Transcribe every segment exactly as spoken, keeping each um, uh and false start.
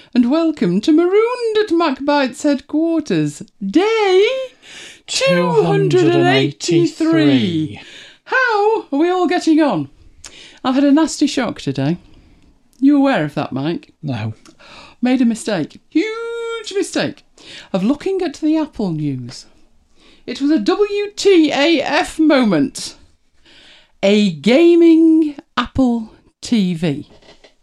and welcome to Marooned at MacBite's headquarters, day two hundred eighty-three. How are we all getting on? I've had a nasty shock today. You aware of that, Mike? No. Made a mistake, huge mistake, of looking at the Apple news. It was a W T A F moment. A gaming Apple T V.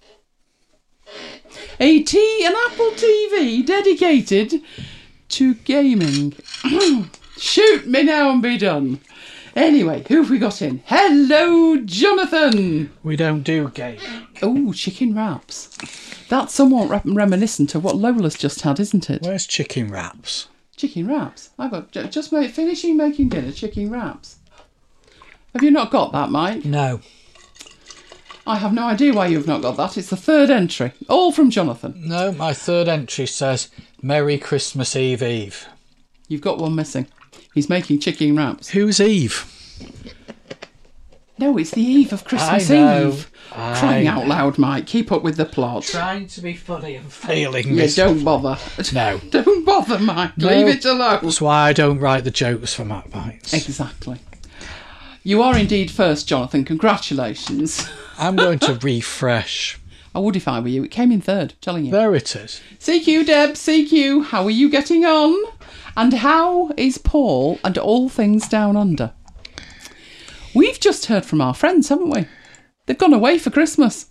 A T, an Apple T V dedicated to gaming. Shoot me now and be done. Anyway, who have we got in? Hello, Jonathan. We don't do gaming. Oh, chicken wraps. That's somewhat rem- reminiscent of what Lola's just had, isn't it? Where's chicken wraps? Chicken wraps. I've got j- just made, finishing making dinner, chicken wraps. Have you not got that, Mike? No. I have no idea why you've not got that. It's the third entry. All from Jonathan. No, my third entry says Merry Christmas Eve Eve. You've got one missing. He's making chicken wraps. Who's Eve? No, it's the eve of Christmas I know. Eve. I Crying know. out loud, Mike. Keep up with the plot. Trying to be funny and failing. Yeah, Miss- don't bother. No. Don't bother, Mike. No. Leave it alone. That's why I don't write the jokes for Matt Bites. Exactly. You are indeed first, Jonathan. Congratulations. I'm going to refresh. I would if I were you. It came in third, telling you. There it is. C Q, Deb, C Q, how are you getting on? And how is Paul and all things down under? We've just heard from our friends, haven't we? They've gone away for Christmas.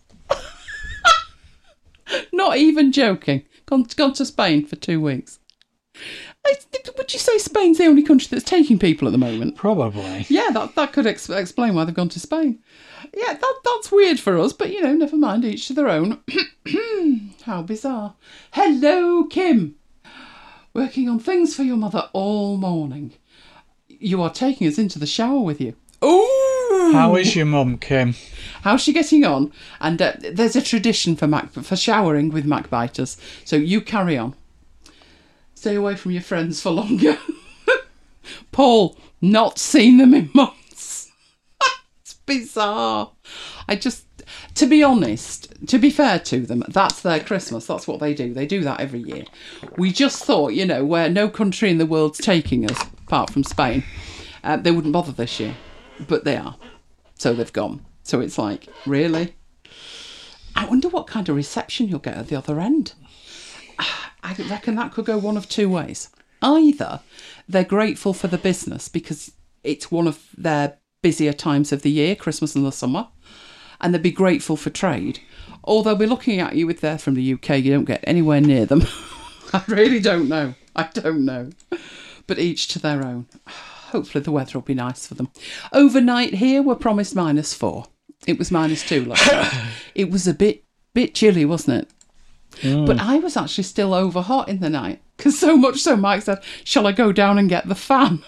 Not even joking. Gone, gone to Spain for two weeks. I, would you say Spain's the only country that's taking people at the moment? Probably. Yeah, that, that could ex- explain why they've gone to Spain. Yeah, that that's weird for us, but, you know, never mind, each to their own. How bizarre. Hello, Kim. Working on things for your mother all morning. You are taking us into the shower with you. Ooh! How is your mum, Kim? How's she getting on? And uh, there's a tradition for Mac for showering with MacBiters, so you carry on. Stay away from your friends for longer. Paul, not seen them in months. It's bizarre. I just, to be honest, to be fair to them, that's their Christmas. That's what they do. They do that every year. We just thought, you know, where no country in the world's taking us, apart from Spain, uh, they wouldn't bother this year. But they are. So they've gone. So it's like, really? I wonder what kind of reception you'll get at the other end. I reckon that could go one of two ways. Either they're grateful for the business because it's one of their busier times of the year, Christmas and the summer, and they'd be grateful for trade. Or they'll be looking at you if they're from the U K, you don't get anywhere near them. I really don't know. I don't know. But each to their own. Hopefully the weather will be nice for them. Overnight here, we're promised minus four. It was minus two last night. It was a bit bit chilly, wasn't it? Mm. But I was actually still over hot in the night. Because so much so Mike said, shall I go down and get the fan?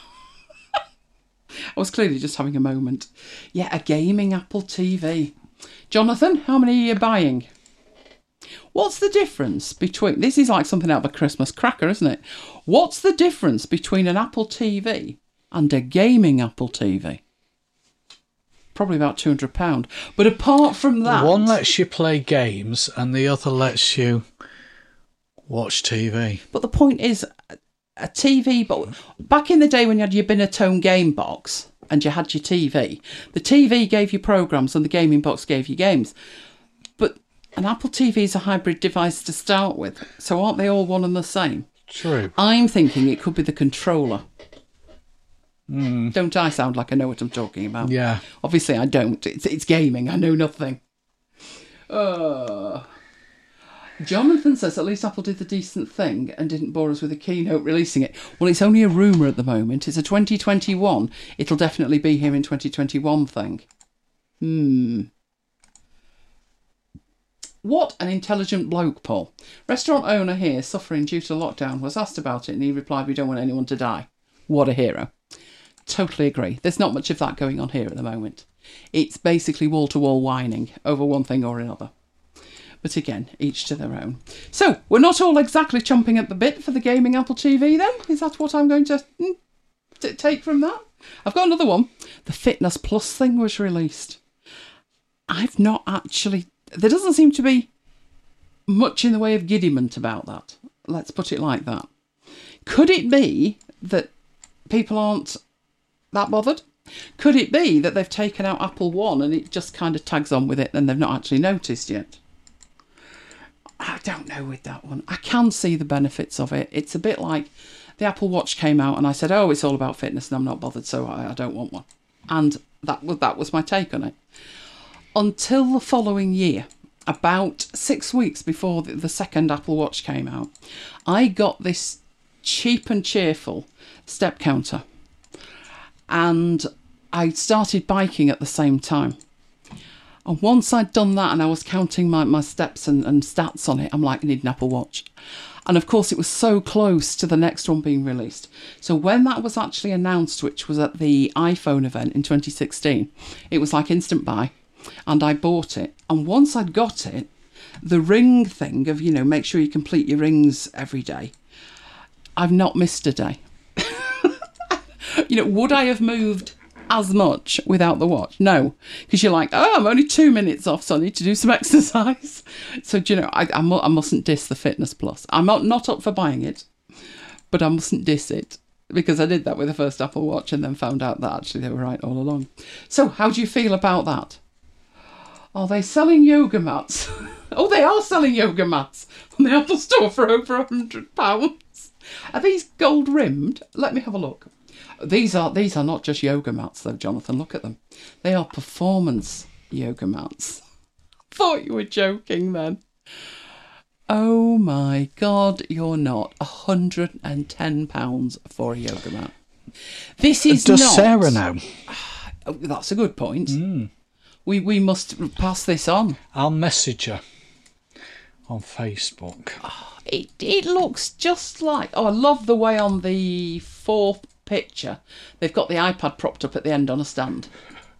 I was clearly just having a moment. Yeah, a gaming Apple T V. Jonathan, how many are you buying? What's the difference between... This is like something out of a Christmas cracker, isn't it? What's the difference between an Apple T V and a gaming Apple T V? Probably about two hundred pounds. But apart from that... One lets you play games and the other lets you watch T V. But the point is, a T V... But back in the day when you had your Binatone game box and you had your T V, the T V gave you programmes and the gaming box gave you games. But an Apple T V is a hybrid device to start with. So aren't they all one and the same? True. I'm thinking it could be the controller. Mm. Don't I sound like I know what I'm talking about? Yeah. Obviously I don't. It's, it's gaming. I know nothing. Uh, Jonathan says at least Apple did the decent thing and didn't bore us with a keynote releasing it. Well, it's only a rumour at the moment. It's a twenty twenty-one. It'll definitely be here in twenty twenty-one thing. Hmm. What an intelligent bloke, Paul. Restaurant owner here suffering due to lockdown was asked about it and he replied, we don't want anyone to die. What a hero. Totally agree. There's not much of that going on here at the moment. It's basically wall-to-wall whining over one thing or another. But again, each to their own. So, we're not all exactly chomping at the bit for the gaming Apple T V then? Is that what I'm going to mm, t- take from that? I've got another one. The Fitness Plus thing was released. I've not actually... There doesn't seem to be much in the way of giddiment about that. Let's put it like that. Could it be that people aren't that bothered? Could it be that they've taken out Apple One and it just kind of tags on with it and they've not actually noticed yet? I don't know with that one. I can see the benefits of it. It's a bit like the Apple Watch came out and I said, oh, it's all about fitness and I'm not bothered, so I, I don't want one. And that was, that was my take on it. Until the following year, about six weeks before the, the second Apple Watch came out, I got this cheap and cheerful step counter. And I started biking at the same time. And once I'd done that and I was counting my, my steps and, and stats on it, I'm like, I need an Apple Watch. And of course, it was so close to the next one being released. So when that was actually announced, which was at the iPhone event in twenty sixteen, it was like instant buy. And I bought it. And once I'd got it, the ring thing of, you know, make sure you complete your rings every day, I've not missed a day. You know, would I have moved as much without the watch? No, because you're like, oh, I'm only two minutes off, so I need to do some exercise. So, do you know, I, I, mu- I mustn't diss the Fitness Plus. I'm not, not up for buying it, but I mustn't diss it, because I did that with the first Apple Watch and then found out that actually they were right all along. So how do you feel about that? Are they selling yoga mats? Oh, they are selling yoga mats on the Apple Store for over one hundred pounds. Are these gold rimmed? Let me have a look. These are these are not just yoga mats, though, Jonathan. Look at them. They are performance yoga mats. Thought you were joking then. Oh my God, you're not. one hundred ten pounds for a yoga mat. This is Does not... Sarah know? Oh, that's a good point. Mm. We we must pass this on. I'll message her on Facebook. Oh, it it looks just like... Oh, I love the way on the fourth picture they've got the iPad propped up at the end on a stand.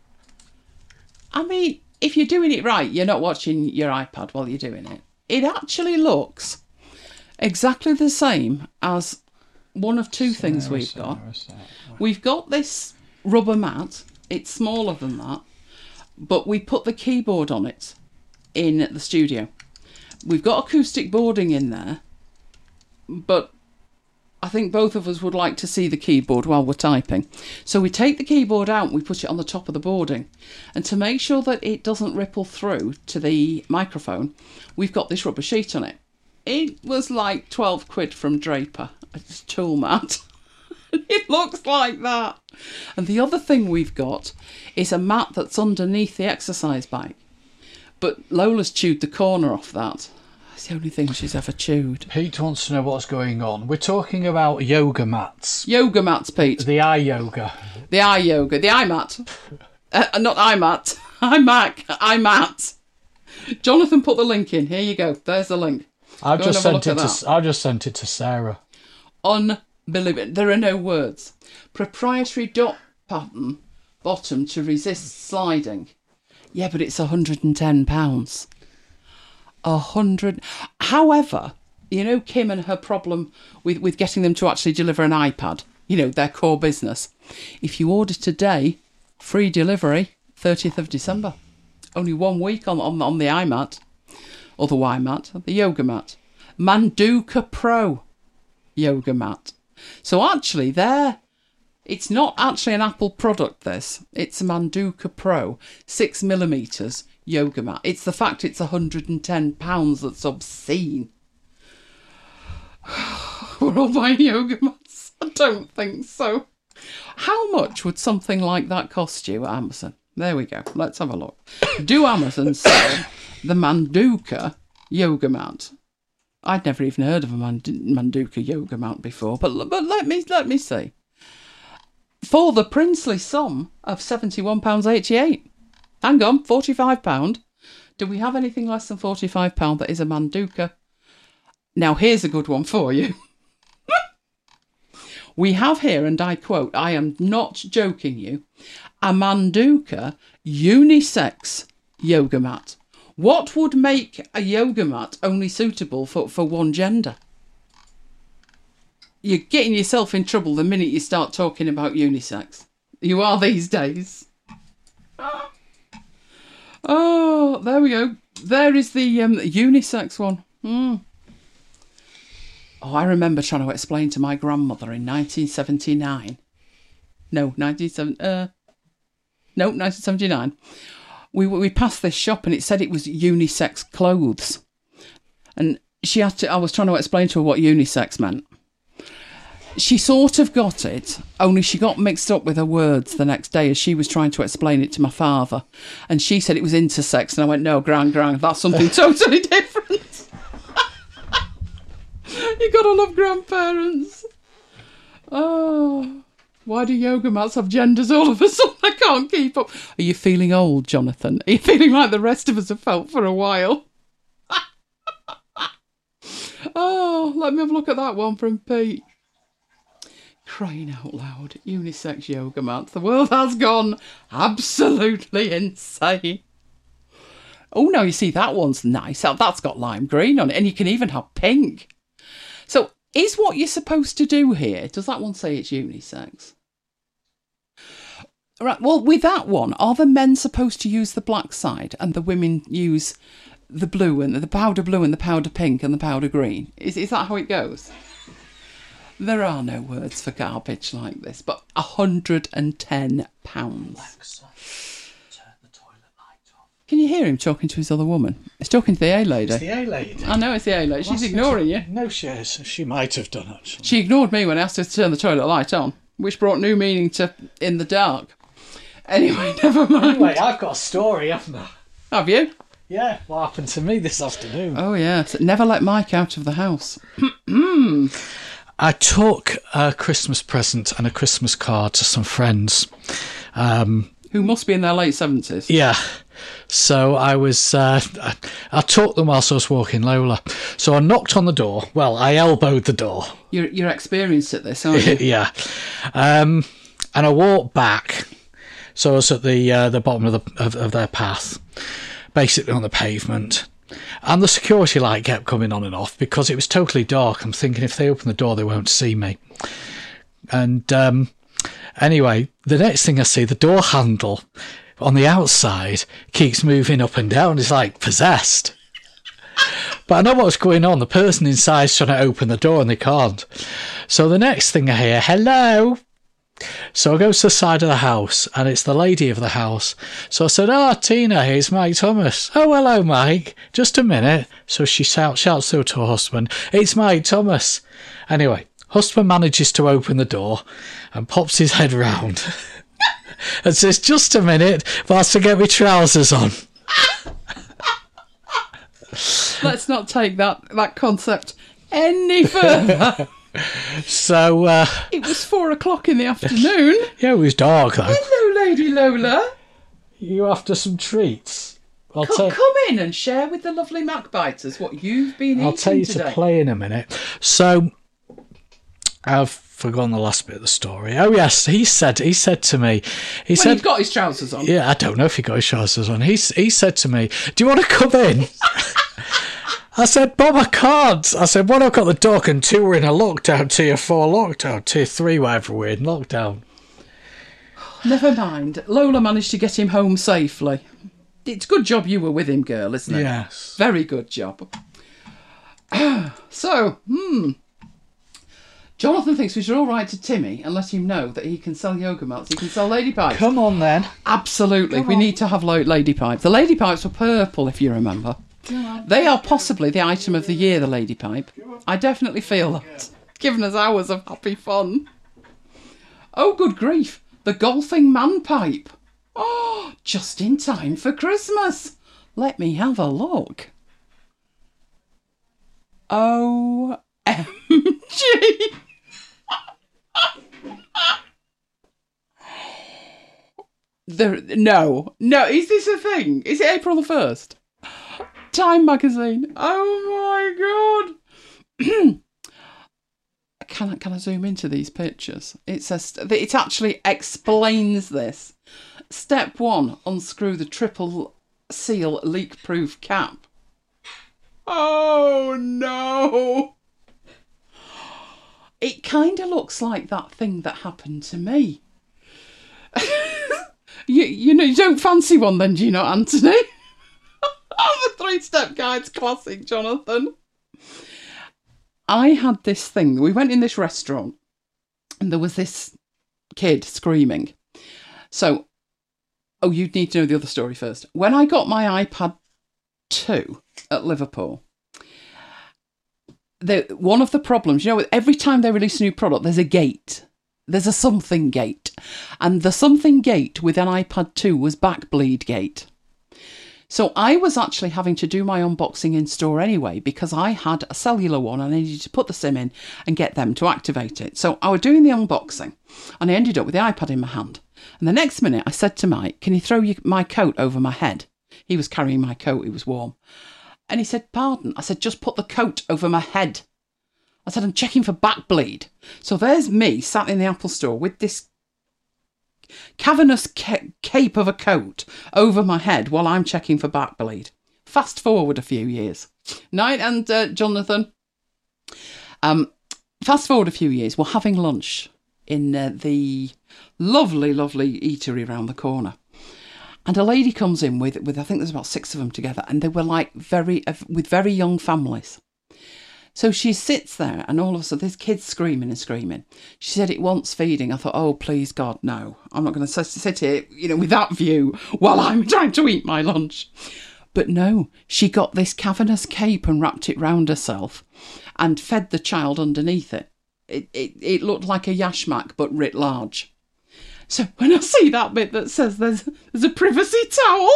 I mean, if you're doing it right, you're not watching your iPad while you're doing it. It actually looks exactly the same as one of two Sarah, things we've Sarah, got. Sarah. We've got this rubber mat. It's smaller than that, but we put the keyboard on it in the studio. We've got acoustic boarding in there, but I think both of us would like to see the keyboard while we're typing. So we take the keyboard out and we put it on the top of the boarding. And to make sure that it doesn't ripple through to the microphone, we've got this rubber sheet on it. It was like twelve quid from Draper. It's a tool mat. It looks like that. And the other thing we've got is a mat that's underneath the exercise bike. But Lola's chewed the corner off that. It's the only thing she's ever chewed. Pete wants to know what's going on. We're talking about yoga mats. Yoga mats, Pete. The eye yoga. The eye yoga. The iMat. Uh, not iMat. iMac. iMat. Jonathan put the link in. Here you go. There's the link. I've Go just and have a sent look it at to. that. I've just sent it to Sarah. Unbelievable. There are no words. Proprietary dot pattern bottom to resist sliding. Yeah, but it's one hundred ten pounds. A hundred. However, you know, Kim and her problem with, with getting them to actually deliver an iPad, you know, their core business. If you order today, free delivery, thirtieth of December. Only one week on, on, on the iMat, or the Y-Mat, the yoga mat. Manduka Pro yoga mat. So actually, they're, it's not actually an Apple product, this. It's a Manduka Pro, six millimetres yoga mat. It's the fact it's one hundred ten pounds that's obscene. We're all buying yoga mats? I don't think so. How much would something like that cost you at Amazon? There we go. Let's have a look. Do Amazon sell the Manduka yoga mat? I'd never even heard of a Mand- Manduka yoga mat before, but but let me let me see. For the princely sum of seventy-one pounds eighty-eight. Hang on, forty-five pounds. Do we have anything less than forty-five pounds that is a Manduka? Now, here's a good one for you. We have here, and I quote, I am not joking you, a Manduka unisex yoga mat. What would make a yoga mat only suitable for, for one gender? You're getting yourself in trouble the minute you start talking about unisex. You are these days. Oh, there we go. There is the um, unisex one. Mm. Oh, I remember trying to explain to my grandmother in nineteen seventy-nine. No, nineteen seventy. Uh, no, nineteen seventy-nine. We we passed this shop and it said it was unisex clothes, and she had to. I was trying to explain to her what unisex meant. She sort of got it, only she got mixed up with her words the next day as she was trying to explain it to my father, and she said it was intersex, and I went, "No, Gran, Gran, that's something totally different." You gotta love grandparents. Oh, why do yoga mats have genders all of a sudden? I can't keep up. Are you feeling old, Jonathan? Are you feeling like the rest of us have felt for a while? Oh, let me have a look at that one from Pete. Crying out loud, unisex yoga mats. The world has gone absolutely insane. Oh, no, you see, that one's nice. That's got lime green on it, and you can even have pink. So, is what you're supposed to do here, does that one say it's unisex? Right, well, with that one, are the men supposed to use the black side and the women use the blue and the powder blue and the powder pink and the powder green? Is, is that how it goes? There are no words for garbage like this, but one hundred and ten pounds. Alexa, turn the toilet light off. Can you hear him talking to his other woman? He's talking to the A-lady. It's the A-lady. I know it's the A-lady. She's ignoring you. No, she is. She might have done, actually. She ignored me when I asked her to turn the toilet light on, which brought new meaning to in the dark. Anyway, never mind. Anyway, I've got a story, haven't I? Have you? Yeah, what happened to me this afternoon? Oh, yeah. So never let Mike out of the house. I took a Christmas present and a Christmas card to some friends. Um, Who must be in their late seventies. Yeah. So I was, uh, I, I took them whilst I was walking Lola. So I knocked on the door. Well, I elbowed the door. You're, you're experienced at this, aren't you? Yeah. Um, and I walked back. So I was at the uh, the bottom of, the, of, of their path, basically on the pavement. And the security light kept coming on and off because it was totally dark. I'm thinking if they open the door, they won't see me. And um, anyway, the next thing I see, the door handle on the outside keeps moving up and down. It's like possessed. But I know what's going on. The person inside's trying to open the door and they can't. So the next thing I hear, hello. So I go to the side of the house and it's the lady of the house. So I said, oh, Tina, here's Mike Thomas. Oh, hello, Mike. Just a minute. So she shouts, shouts through to her husband, it's Mike Thomas. Anyway, husband manages to open the door and pops his head round and says, just a minute, whilst I get my trousers on. Let's not take that, that concept any further. So uh, it was four o'clock in the afternoon. Yeah, it was dark though. Hello, Lady Lola. You after some treats? I'll come, tell- come in and share with the lovely Macbiters what you've been I'll eating tell you today. to play in a minute. So I've forgotten the last bit of the story. Oh yes, he said he said to me, he when said, he'd got his trousers on. yeah, I don't know if he got his trousers on. He he said to me, do you want to come in? I said, Bob, I can't. I said, one, I've got the dog and two, we're in a lockdown, tier four lockdown, tier three, whatever we're in lockdown. Never mind. Lola managed to get him home safely. It's a good job you were with him, girl, isn't it? Yes. Very good job. So, hmm. Jonathan thinks we should all write to Timmy and let him know that he can sell yoga mats, he can sell lady pipes. Come on then. Absolutely. Come we on. need to have lo- lady pipes. The lady pipes were purple, if you remember. They are possibly the item of the year, the lady pipe. I definitely feel that. Given us hours of happy fun. Oh, good grief. The golfing man pipe. Oh, just in time for Christmas. Let me have a look. O M G. There, no, no, is this a thing? Is it April the first? Time magazine. Oh my god. Can I, can I zoom into these pictures? It says, it actually explains this. Step one, unscrew the triple seal leak-proof cap. Oh no. It kind of looks like that thing that happened to me. you, you know, you don't fancy one then, do you not, Anthony? Oh, the three-step guide's classic, Jonathan. I had this thing. We went in this restaurant and there was this kid screaming. So, oh, you need to know the other story first. When I got my iPad two at Liverpool, the, one of the problems, you know, every time they release a new product, there's a gate. There's a something gate. And the something gate with an iPad two was Backbleed gate. So I was actually having to do my unboxing in store anyway because I had a cellular one and I needed to put the SIM in and get them to activate it. So I was doing the unboxing and I ended up with the iPad in my hand. And the next minute I said to Mike, can you throw your, my coat over my head? He was carrying my coat, it was warm. And he said, pardon? I said, just put the coat over my head. I said, I'm checking for Backbleed. So there's me sat in the Apple store with this cavernous ca- cape of a coat over my head while I'm checking for Backbleed. Fast forward a few years. Night and uh, Jonathan. Um, fast forward a few years. We're having lunch in uh, the lovely, lovely eatery around the corner. And a lady comes in with, with, I think there's about six of them together. And they were like very, uh, with very young families. So she sits there and all of a sudden this kid's screaming and screaming. She said it wants feeding. I thought, oh, please, God, no. I'm not going to sit here, you know, with that view while I'm trying to eat my lunch. But no, she got this cavernous cape and wrapped it round herself and fed the child underneath it. It, it, it looked like a yashmak, but writ large. So when I see that bit that says there's, there's a privacy towel,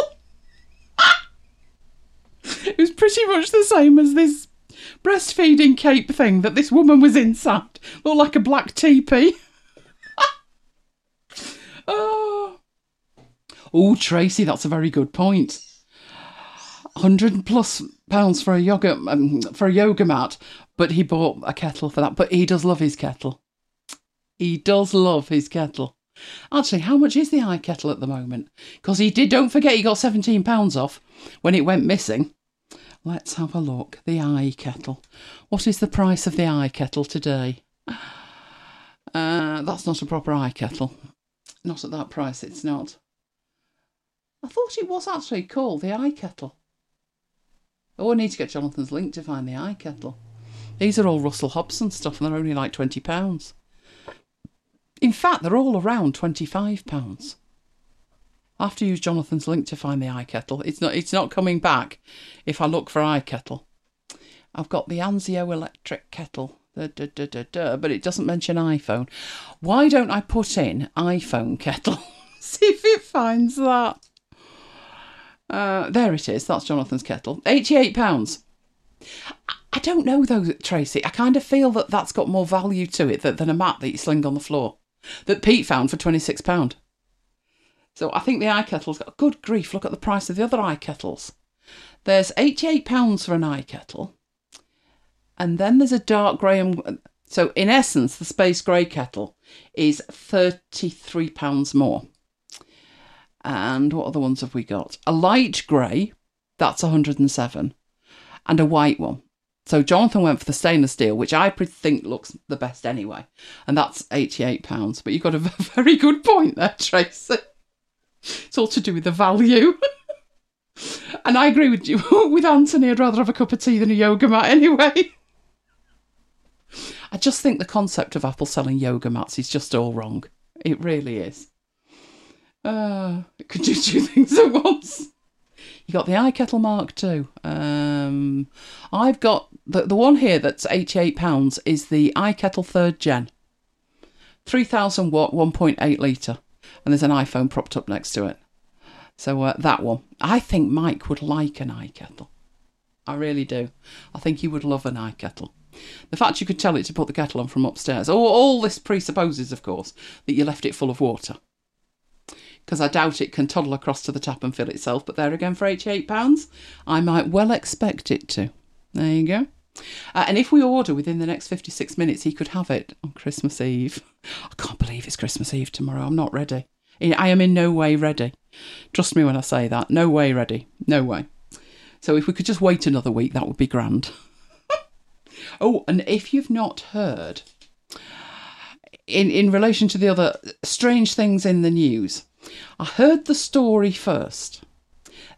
it was pretty much the same as this breastfeeding cape thing that this woman was inside. Looked like a black teepee. oh. oh, Tracy, that's a very good point. Hundred plus pounds for a yoga um, for a yoga mat, but he bought a kettle for that. But he does love his kettle. He does love his kettle. Actually, how much is the iKettle at the moment? Because he did. Don't forget, he got seventeen pounds off when it went missing. Let's have a look. The iKettle. What is the price of the iKettle today? Uh, that's not a proper iKettle. Not at that price, it's not. I thought it was actually called the iKettle. Oh, I need to get Jonathan's link to find the iKettle. These are all Russell Hobson stuff and they're only like twenty pounds. In fact, they're all around twenty-five pounds. I have to use Jonathan's link to find the iKettle. It's not it's not coming back if I look for iKettle. I've got the Anzio electric kettle, da, da, da, da, da, but it doesn't mention iPhone. Why don't I put in iPhone kettle? See if it finds that. Uh, there it is. That's Jonathan's kettle. eighty-eight pounds. I don't know though, Tracy. I kind of feel that that's got more value to it than a mat that you sling on the floor that Pete found for twenty-six pounds. So I think the iKettle's got, good grief, look at the price of the other iKettles. There's eighty-eight pounds for an iKettle. And then there's a dark grey. And, so in essence, the space grey kettle is thirty-three pounds more. And what other ones have we got? A light grey, that's one hundred and seven. And a white one. So Jonathan went for the stainless steel, which I think looks the best anyway. And that's eighty-eight pounds. But you've got a very good point there, Tracy. It's all to do with the value. And I agree with you. With Anthony, I'd rather have a cup of tea than a yoga mat anyway. I just think the concept of Apple selling yoga mats is just all wrong. It really is. Uh, it could do two things at once. You got the iKettle Mark two. Um, I've got the, the one here that's eighty-eight pounds is the iKettle third gen. three thousand watt, one point eight litre. And there's an iPhone propped up next to it. So uh, that one. I think Mike would like an iKettle. I really do. I think he would love an iKettle. The fact you could tell it to put the kettle on from upstairs. All, all this presupposes, of course, that you left it full of water. Because I doubt it can toddle across to the tap and fill itself. But there again, for eighty-eight pounds, I might well expect it to. There you go. Uh, and if we order within the next fifty-six minutes, he could have it on Christmas Eve. I can't believe it's Christmas Eve tomorrow. I'm not ready. I am in no way ready. Trust me when I say that. No way ready. No way. So if we could just wait another week, that would be grand. Oh, and if you've not heard, in, in relation to the other strange things in the news, I heard the story first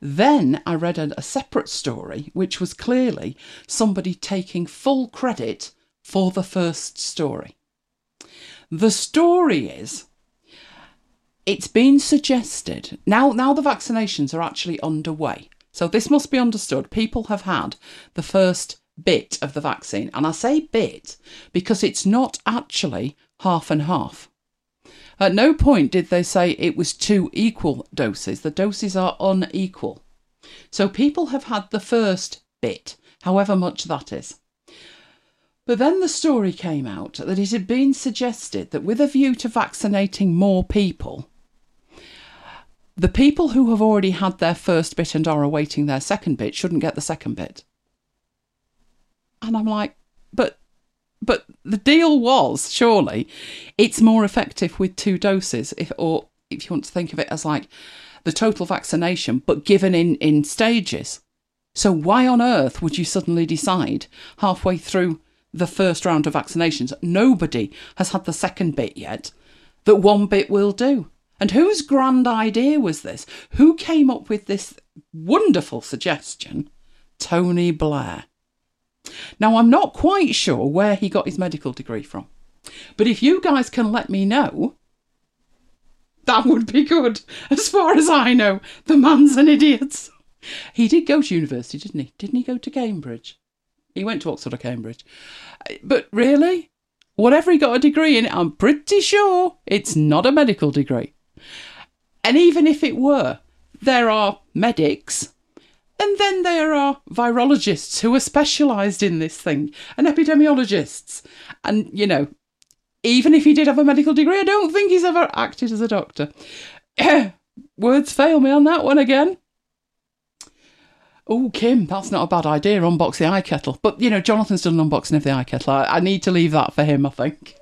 Then I read a, a separate story, which was clearly somebody taking full credit for the first story. The story is, it's been suggested, now, now the vaccinations are actually underway. So this must be understood. People have had the first bit of the vaccine. And I say bit because it's not actually half and half. At no point did they say it was two equal doses. The doses are unequal. So people have had the first bit, however much that is. But then the story came out that it had been suggested that with a view to vaccinating more people, the people who have already had their first bit and are awaiting their second bit shouldn't get the second bit. And I'm like, but but the deal was, surely, it's more effective with two doses, if or if you want to think of it as like the total vaccination, but given in, in stages. So why on earth would you suddenly decide halfway through the first round of vaccinations, nobody has had the second bit yet, that one bit will do? And whose grand idea was this? Who came up with this wonderful suggestion? Tony Blair. Now, I'm not quite sure where he got his medical degree from, but if you guys can let me know, that would be good. As far as I know, the man's an idiot. He did go to university, didn't he? Didn't he go to Cambridge? He went to Oxford or Cambridge. But really, whatever he got a degree in, I'm pretty sure it's not a medical degree. And even if it were, there are medics, and then there are virologists who are specialised in this thing, and epidemiologists. And, you know, even if he did have a medical degree, I don't think he's ever acted as a doctor. Words fail me on that one again. Oh, Kim, that's not a bad idea, unbox the eye kettle. But, you know, Jonathan's done an unboxing of the eye kettle. I, I need to leave that for him, I think.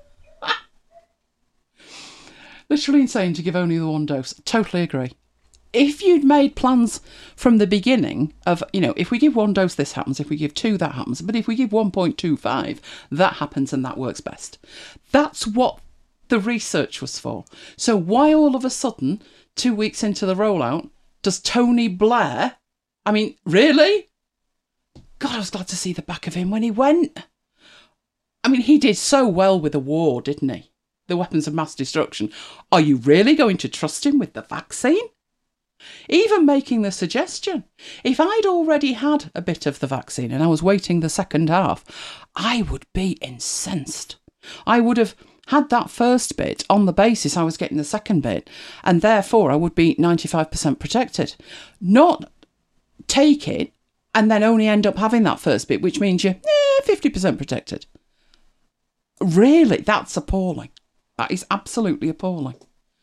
Literally insane to give only the one dose. Totally agree. If you'd made plans from the beginning of, you know, if we give one dose, this happens. If we give two, that happens. But if we give one point two five, that happens and that works best. That's what the research was for. So why all of a sudden, two weeks into the rollout, does Tony Blair... I mean, really? God, I was glad to see the back of him when he went. I mean, he did so well with the war, didn't he? The weapons of mass destruction. Are you really going to trust him with the vaccine? Even making the suggestion. If I'd already had a bit of the vaccine and I was waiting the second half, I would be incensed. I would have had that first bit on the basis I was getting the second bit, and therefore I would be ninety-five percent protected. Not take it and then only end up having that first bit, which means you're eh, fifty percent protected. Really, that's appalling. That is absolutely appalling.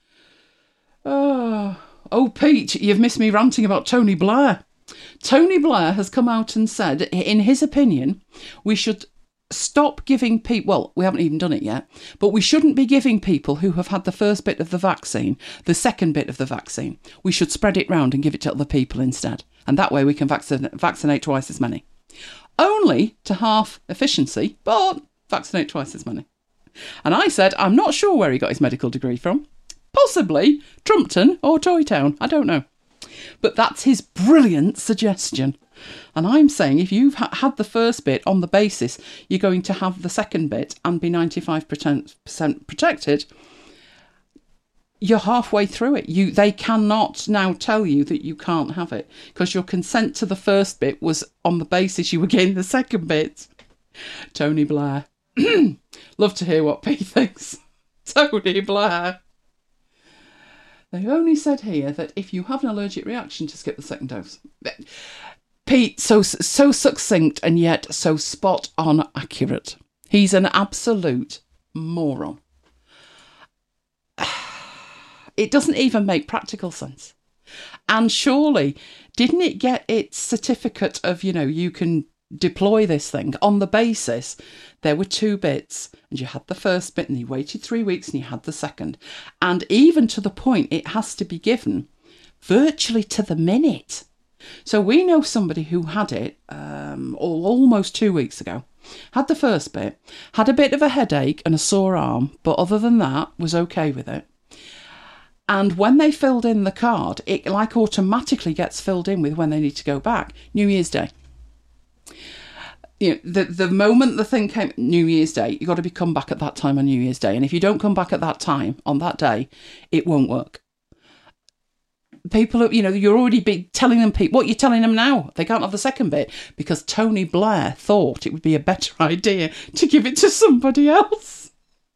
Oh, oh, Pete, you've missed me ranting about Tony Blair. Tony Blair has come out and said, in his opinion, we should stop giving people, well, we haven't even done it yet, but we shouldn't be giving people who have had the first bit of the vaccine the second bit of the vaccine. We should spread it round and give it to other people instead. And that way we can vaccin- vaccinate twice as many. Only to half efficiency, but vaccinate twice as many. And I said, I'm not sure where he got his medical degree from. Possibly Trumpton or Toy Town, I don't know. But that's his brilliant suggestion. And I'm saying if you've ha- had the first bit on the basis you're going to have the second bit and be ninety-five percent protected, you're halfway through it. You They cannot now tell you that you can't have it because your consent to the first bit was on the basis you were getting the second bit. Tony Blair. Love to hear what Pete thinks. Tony Blair. They've only said here that if you have an allergic reaction to skip the second dose. Pete, so so succinct and yet so spot on accurate. He's an absolute moron. It doesn't even make practical sense. And surely, didn't it get its certificate of, you know, you can deploy this thing on the basis there were two bits and you had the first bit and you waited three weeks and you had the second. And even to the point it has to be given virtually to the minute. So we know somebody who had it um, almost two weeks ago, had the first bit, had a bit of a headache and a sore arm, but other than that was okay with it. And when they filled in the card, it like automatically gets filled in with when they need to go back. New Year's Day. You know, the, the moment the thing came, New Year's Day, you've got to be come back at that time on New Year's Day. And if you don't come back at that time, on that day, it won't work. People, are, you know, you're already be telling them, people, what you're telling them now, they can't have the second bit because Tony Blair thought it would be a better idea to give it to somebody else.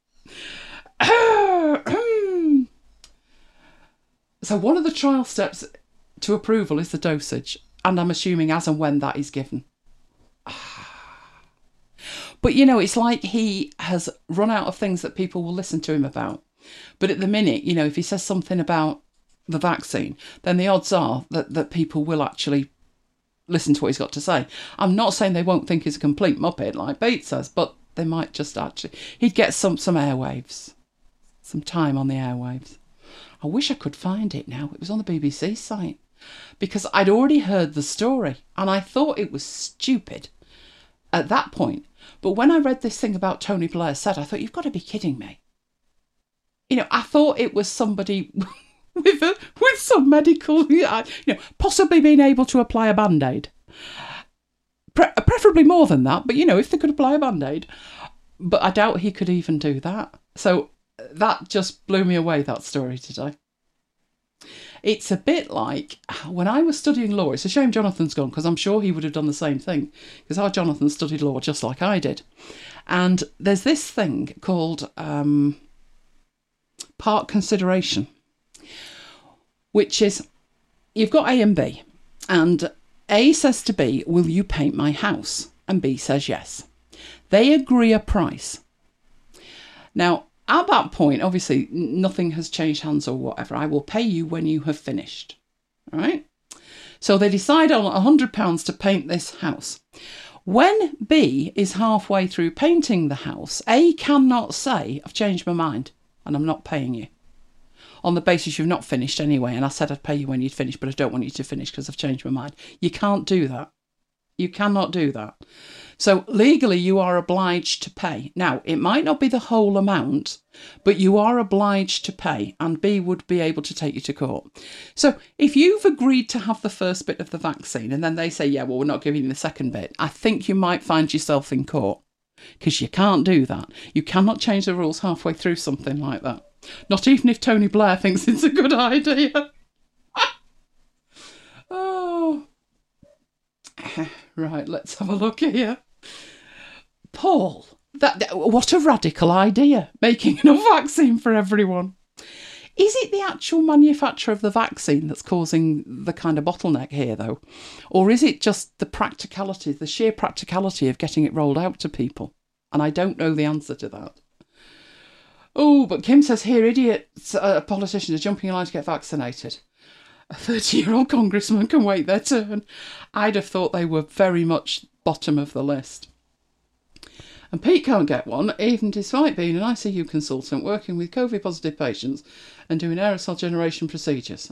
So one of the trial steps to approval is the dosage. And I'm assuming as and when that is given. But, you know, it's like he has run out of things that people will listen to him about. But at the minute, you know, if he says something about the vaccine, then the odds are that, that people will actually listen to what he's got to say. I'm not saying they won't think he's a complete muppet, like Bates says, but they might just actually... He'd get some, some airwaves, some time on the airwaves. I wish I could find it now. It was on the B B C site. Because I'd already heard the story, and I thought it was stupid at that point. But when I read this thing about Tony Blair said, I thought, you've got to be kidding me. You know, I thought it was somebody with a, with some medical, you know, possibly being able to apply a Band-Aid. Pre- preferably more than that, but, you know, if they could apply a Band-Aid. But I doubt he could even do that. So that just blew me away, that story today. It's a bit like when I was studying law. It's a shame Jonathan's gone because I'm sure he would have done the same thing because our Jonathan studied law just like I did. And there's this thing called um, part consideration, which is you've got A and B. And A says to B, will you paint my house? And B says yes. They agree a price. Now, at that point, obviously, nothing has changed hands or whatever. I will pay you when you have finished. All right? So they decide on one hundred pounds to paint this house. When B is halfway through painting the house, A cannot say, I've changed my mind and I'm not paying you. On the basis you've not finished anyway, and I said I'd pay you when you'd finished, but I don't want you to finish because I've changed my mind. You can't do that. You cannot do that. So legally you are obliged to pay. Now, it might not be the whole amount, but you are obliged to pay, and B would be able to take you to court. So if you've agreed to have the first bit of the vaccine and then they say, yeah, well, we're not giving you the second bit, I think you might find yourself in court because you can't do that. You cannot change the rules halfway through something like that. Not even if Tony Blair thinks it's a good idea. Oh. Right, let's have a look here. Paul, that, that what a radical idea, making enough vaccine for everyone. Is it the actual manufacture of the vaccine that's causing the kind of bottleneck here, though? Or is it just the practicality, the sheer practicality of getting it rolled out to people? And I don't know the answer to that. Oh, but Kim says here, idiots, uh, politicians are jumping in line to get vaccinated. A thirty-year-old congressman can wait their turn. I'd have thought they were very much bottom of the list. And Pete can't get one, even despite being an I C U consultant working with COVID-positive patients and doing aerosol generation procedures.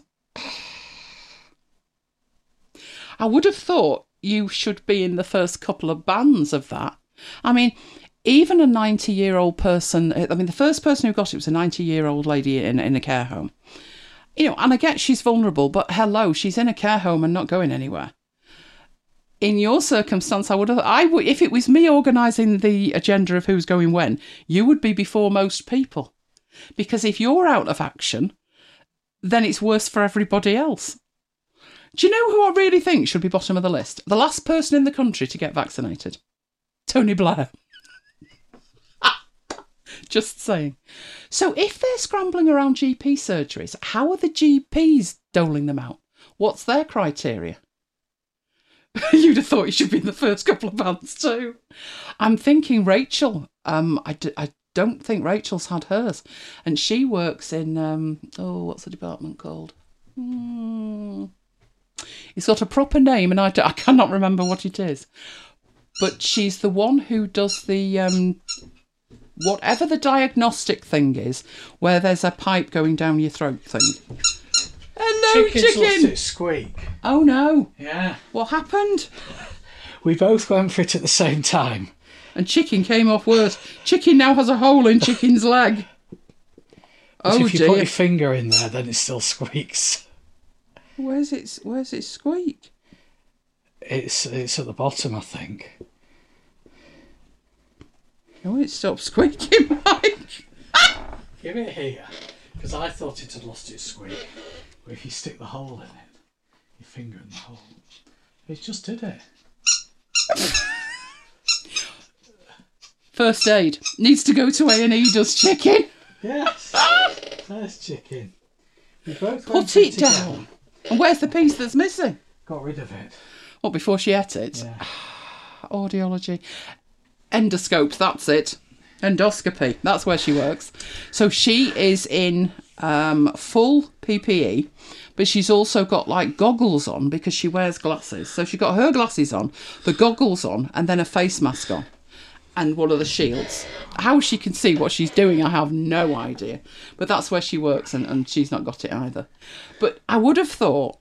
I would have thought you should be in the first couple of bands of that. I mean, even a ninety-year-old person, I mean, the first person who got it was a ninety-year-old lady in, in a care home. You know, and I get she's vulnerable, but hello, she's in a care home and not going anywhere. In your circumstance, I would have, I would, if it was me organising the agenda of who's going when, you would be before most people. Because if you're out of action, then it's worse for everybody else. Do you know who I really think should be bottom of the list? The last person in the country to get vaccinated. Tony Blair. Just saying. So if they're scrambling around G P surgeries, how are the G Ps doling them out? What's their criteria? You'd have thought you should be in the first couple of bands too. I'm thinking Rachel. Um, I, d- I don't think Rachel's had hers. And she works in, um, oh, what's the department called? Hmm. It's got a proper name and I, d- I cannot remember what it is. But she's the one who does the... Um, whatever the diagnostic thing is, where there's a pipe going down your throat thing. Hello, Chicken's chicken. lost its squeak. Oh no! Yeah. What happened? We both went for it at the same time. And chicken came off worse. Chicken now has a hole in chicken's leg. Oh if you dear. put your finger in there, then it still squeaks. Where's it? Where's it squeak? It's it's at the bottom, I think. Oh, it stopped squeaking, Mike. Give it here, because I thought it had lost its squeak. But if you stick the hole in it, your finger in the hole, it just did it. First aid needs to go to A and E. Does chicken? Yes. There's chicken. We both Put it down. And where's the piece that's missing? Got rid of it. What, before she ate it? Yeah. Audiology. Endoscopes, that's it. Endoscopy, that's where she works. So she is in um, full P P E, but she's also got like goggles on because she wears glasses. So she got her glasses on, the goggles on, and then a face mask on. And one of the shields. How she can see what she's doing, I have no idea. But that's where she works, and, and she's not got it either. But I would have thought,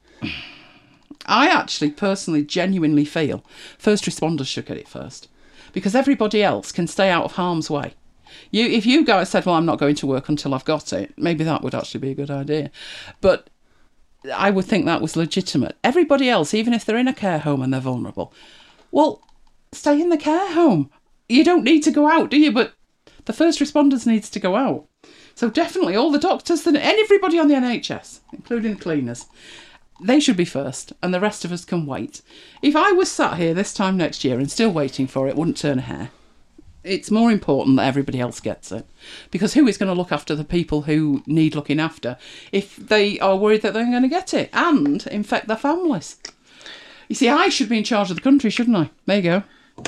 I actually personally genuinely feel first responders should get it first. Because everybody else can stay out of harm's way. You, if you guys said, well, I'm not going to work until I've got it, maybe that would actually be a good idea. But I would think that was legitimate. Everybody else, even if they're in a care home and they're vulnerable, well, stay in the care home. You don't need to go out, do you? But the first responders needs to go out. So definitely all the doctors and everybody on the N H S, including cleaners, they should be first and the rest of us can wait. If I was sat here this time next year and still waiting for it, wouldn't turn a hair. It's more important that everybody else gets it. Because who is going to look after the people who need looking after if they are worried that they're going to get it and infect their families? You see, I should be in charge of the country, shouldn't I? There you go.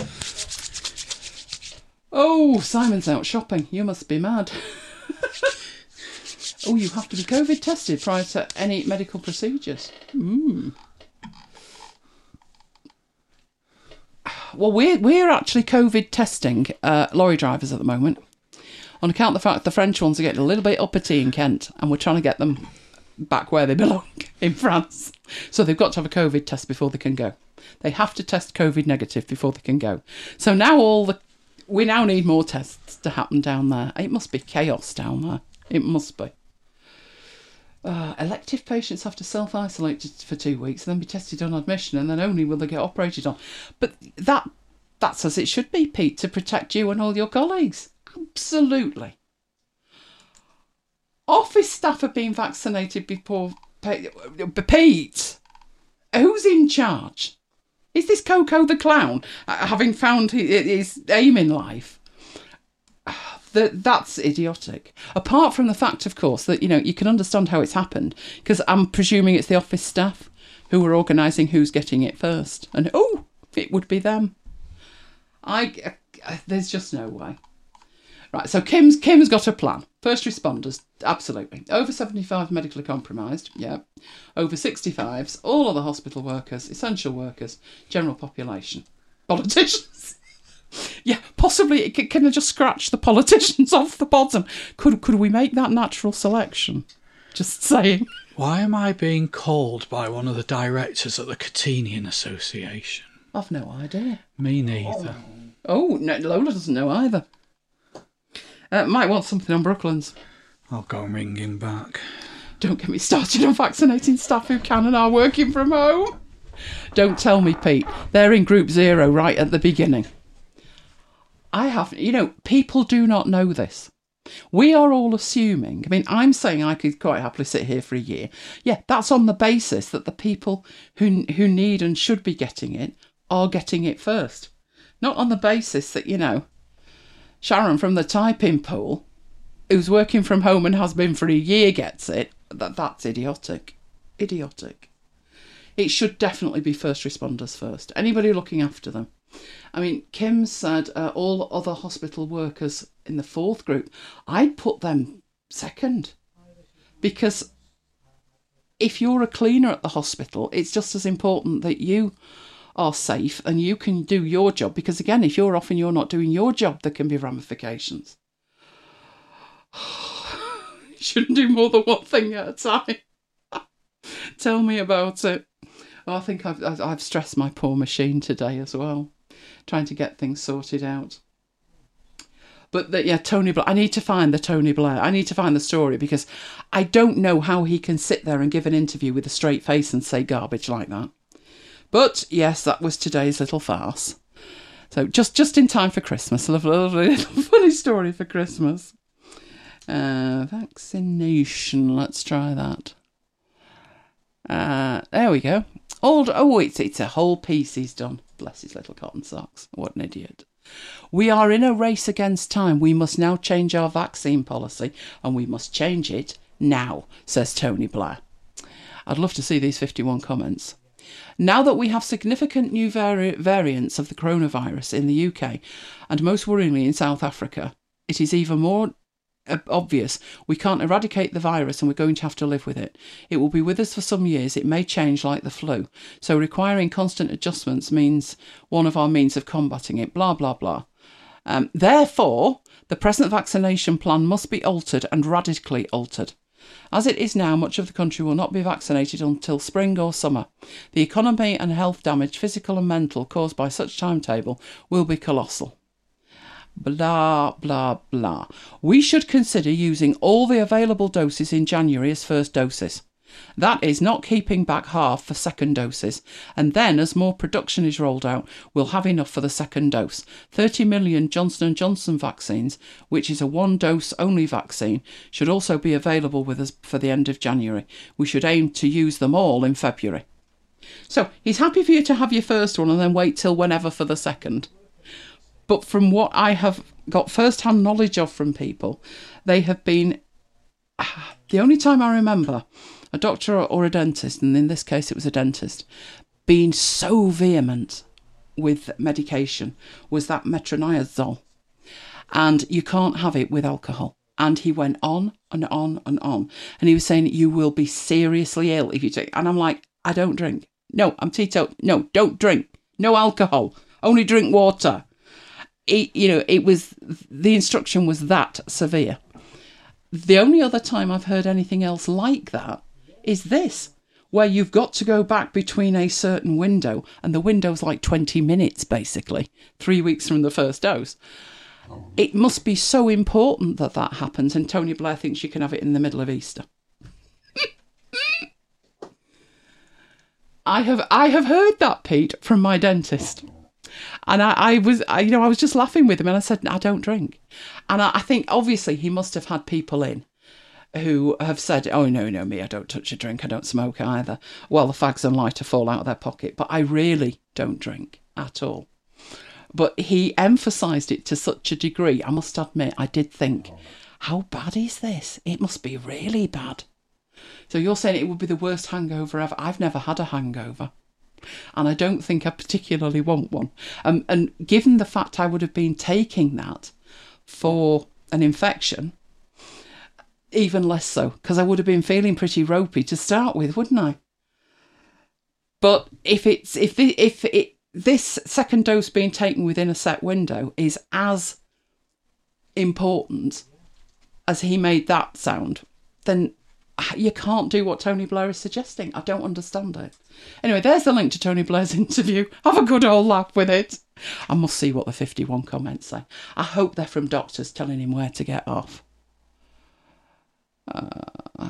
Oh, Simon's out shopping. You must be mad. Oh, you have to be COVID tested prior to any medical procedures. Mm. Well, we're, we're actually COVID testing uh, lorry drivers at the moment on account of the fact the French ones are getting a little bit uppity in Kent and we're trying to get them back where they belong in France. So they've got to have a COVID test before they can go. They have to test COVID negative before they can go. So now all the we now need more tests to happen down there. It must be chaos down there. It must be. Uh, elective patients have to self-isolate for two weeks and then be tested on admission, and then only will they get operated on. But that that's as it should be, Pete, to protect you and all your colleagues. Absolutely. Office staff are being vaccinated before... Pete, who's in charge? Is this Coco the clown, uh, having found his aim in life? That that's idiotic. Apart from the fact, of course, that, you know, you can understand how it's happened, because I'm presuming it's the office staff who are organising who's getting it first. And, oh, it would be them. I, uh, there's just no way. Right, so Kim's Kim's got a plan. First responders, absolutely. Over seventy-five medically compromised, yeah. Over sixty-fives, all other hospital workers, essential workers, general population. Politicians. Yeah, possibly, can I just scratch the politicians off the bottom? Could could we make that natural selection? Just saying. Why am I being called by one of the directors at the Catenian Association? I've no idea. Me neither. Oh, oh no, Lola doesn't know either. Uh, might want something on Brooklands. I'll go and ring him back. Don't get me started on vaccinating staff who can and are working from home. Don't tell me, Pete. They're in group zero right at the beginning. I haven't, you know, people do not know this. We are all assuming, I mean, I'm saying I could quite happily sit here for a year. Yeah, that's on the basis that the people who who need and should be getting it are getting it first. Not on the basis that, you know, Sharon from the typing pool, who's working from home and has been for a year, gets it. That That's idiotic. Idiotic. It should definitely be first responders first. Anybody looking after them. I mean, Kim said uh, all other hospital workers in the fourth group. I'd put them second. Because if you're a cleaner at the hospital, it's just as important that you are safe and you can do your job. Because again, if you're off and you're not doing your job, there can be ramifications. You shouldn't do more than one thing at a time. Tell me about it. Oh, I think I've, I've stressed my poor machine today as well, trying to get things sorted out. But the, yeah, Tony Blair. I need to find the Tony Blair. I need to find the story because I don't know how he can sit there and give an interview with a straight face and say garbage like that. But yes, that was today's little farce. So just, just in time for Christmas. A lovely, lovely little funny story for Christmas. Uh, vaccination. Let's try that. Uh, there we go. Old. Oh, it's it's a whole piece he's done. Bless his little cotton socks. What an idiot. We are in a race against time. We must now change our vaccine policy, and we must change it now, says Tony Blair. I'd love to see these fifty-one comments. Now that we have significant new vari- variants of the coronavirus in the U K, and most worryingly in South Africa, it is even more obvious we can't eradicate the virus and we're going to have to live with it. It will be with us for some years. It may change like the flu. So requiring constant adjustments means one of our means of combating it, blah, blah, blah. Um, therefore, the present vaccination plan must be altered and radically altered. As it is now, much of the country will not be vaccinated until spring or summer. The economy and health damage, physical and mental, caused by such timetable will be colossal. Blah, blah, blah. We should consider using all the available doses in January as first doses. That is not keeping back half for second doses. And then, as more production is rolled out, we'll have enough for the second dose. thirty million Johnson and Johnson vaccines, which is a one-dose only vaccine, should also be available with us for the end of January. We should aim to use them all in February. So, he's happy for you to have your first one and then wait till whenever for the second. But from what I have got first-hand knowledge of from people, they have been... The only time I remember a doctor or a dentist, and in this case it was a dentist, being so vehement with medication was that metronidazole. And you can't have it with alcohol. And he went on and on and on. And he was saying, you will be seriously ill if you take... And I'm like, I don't drink. No, I'm teetotal. No, don't drink. No alcohol. Only drink water. It, you know, it was, the instruction was that severe. The only other time I've heard anything else like that is this, where you've got to go back between a certain window, and the window's like twenty minutes, basically, three weeks from the first dose. It must be so important that that happens, and Tony Blair thinks you can have it in the middle of Easter. I have I have heard that, Pete, from my dentist. And I, I was, I, you know, I was just laughing with him and I said, I don't drink. And I, I think obviously he must have had people in who have said, oh, no, no, me, I don't touch a drink. I don't smoke either. Well, the fags and lighter fall out of their pocket. But I really don't drink at all. But he emphasised it to such a degree. I must admit, I did think, how bad is this? It must be really bad. So you're saying it would be the worst hangover ever. I've never had a hangover. And I don't think I particularly want one. Um, and given the fact I would have been taking that for an infection, even less so, because I would have been feeling pretty ropey to start with, wouldn't I? But if it's if the, if it this second dose being taken within a set window is as important as he made that sound, then you can't do what Tony Blair is suggesting. I don't understand it. Anyway, there's the link to Tony Blair's interview. Have a good old laugh with it. I must see what the fifty-one comments say. I hope they're from doctors telling him where to get off. Uh,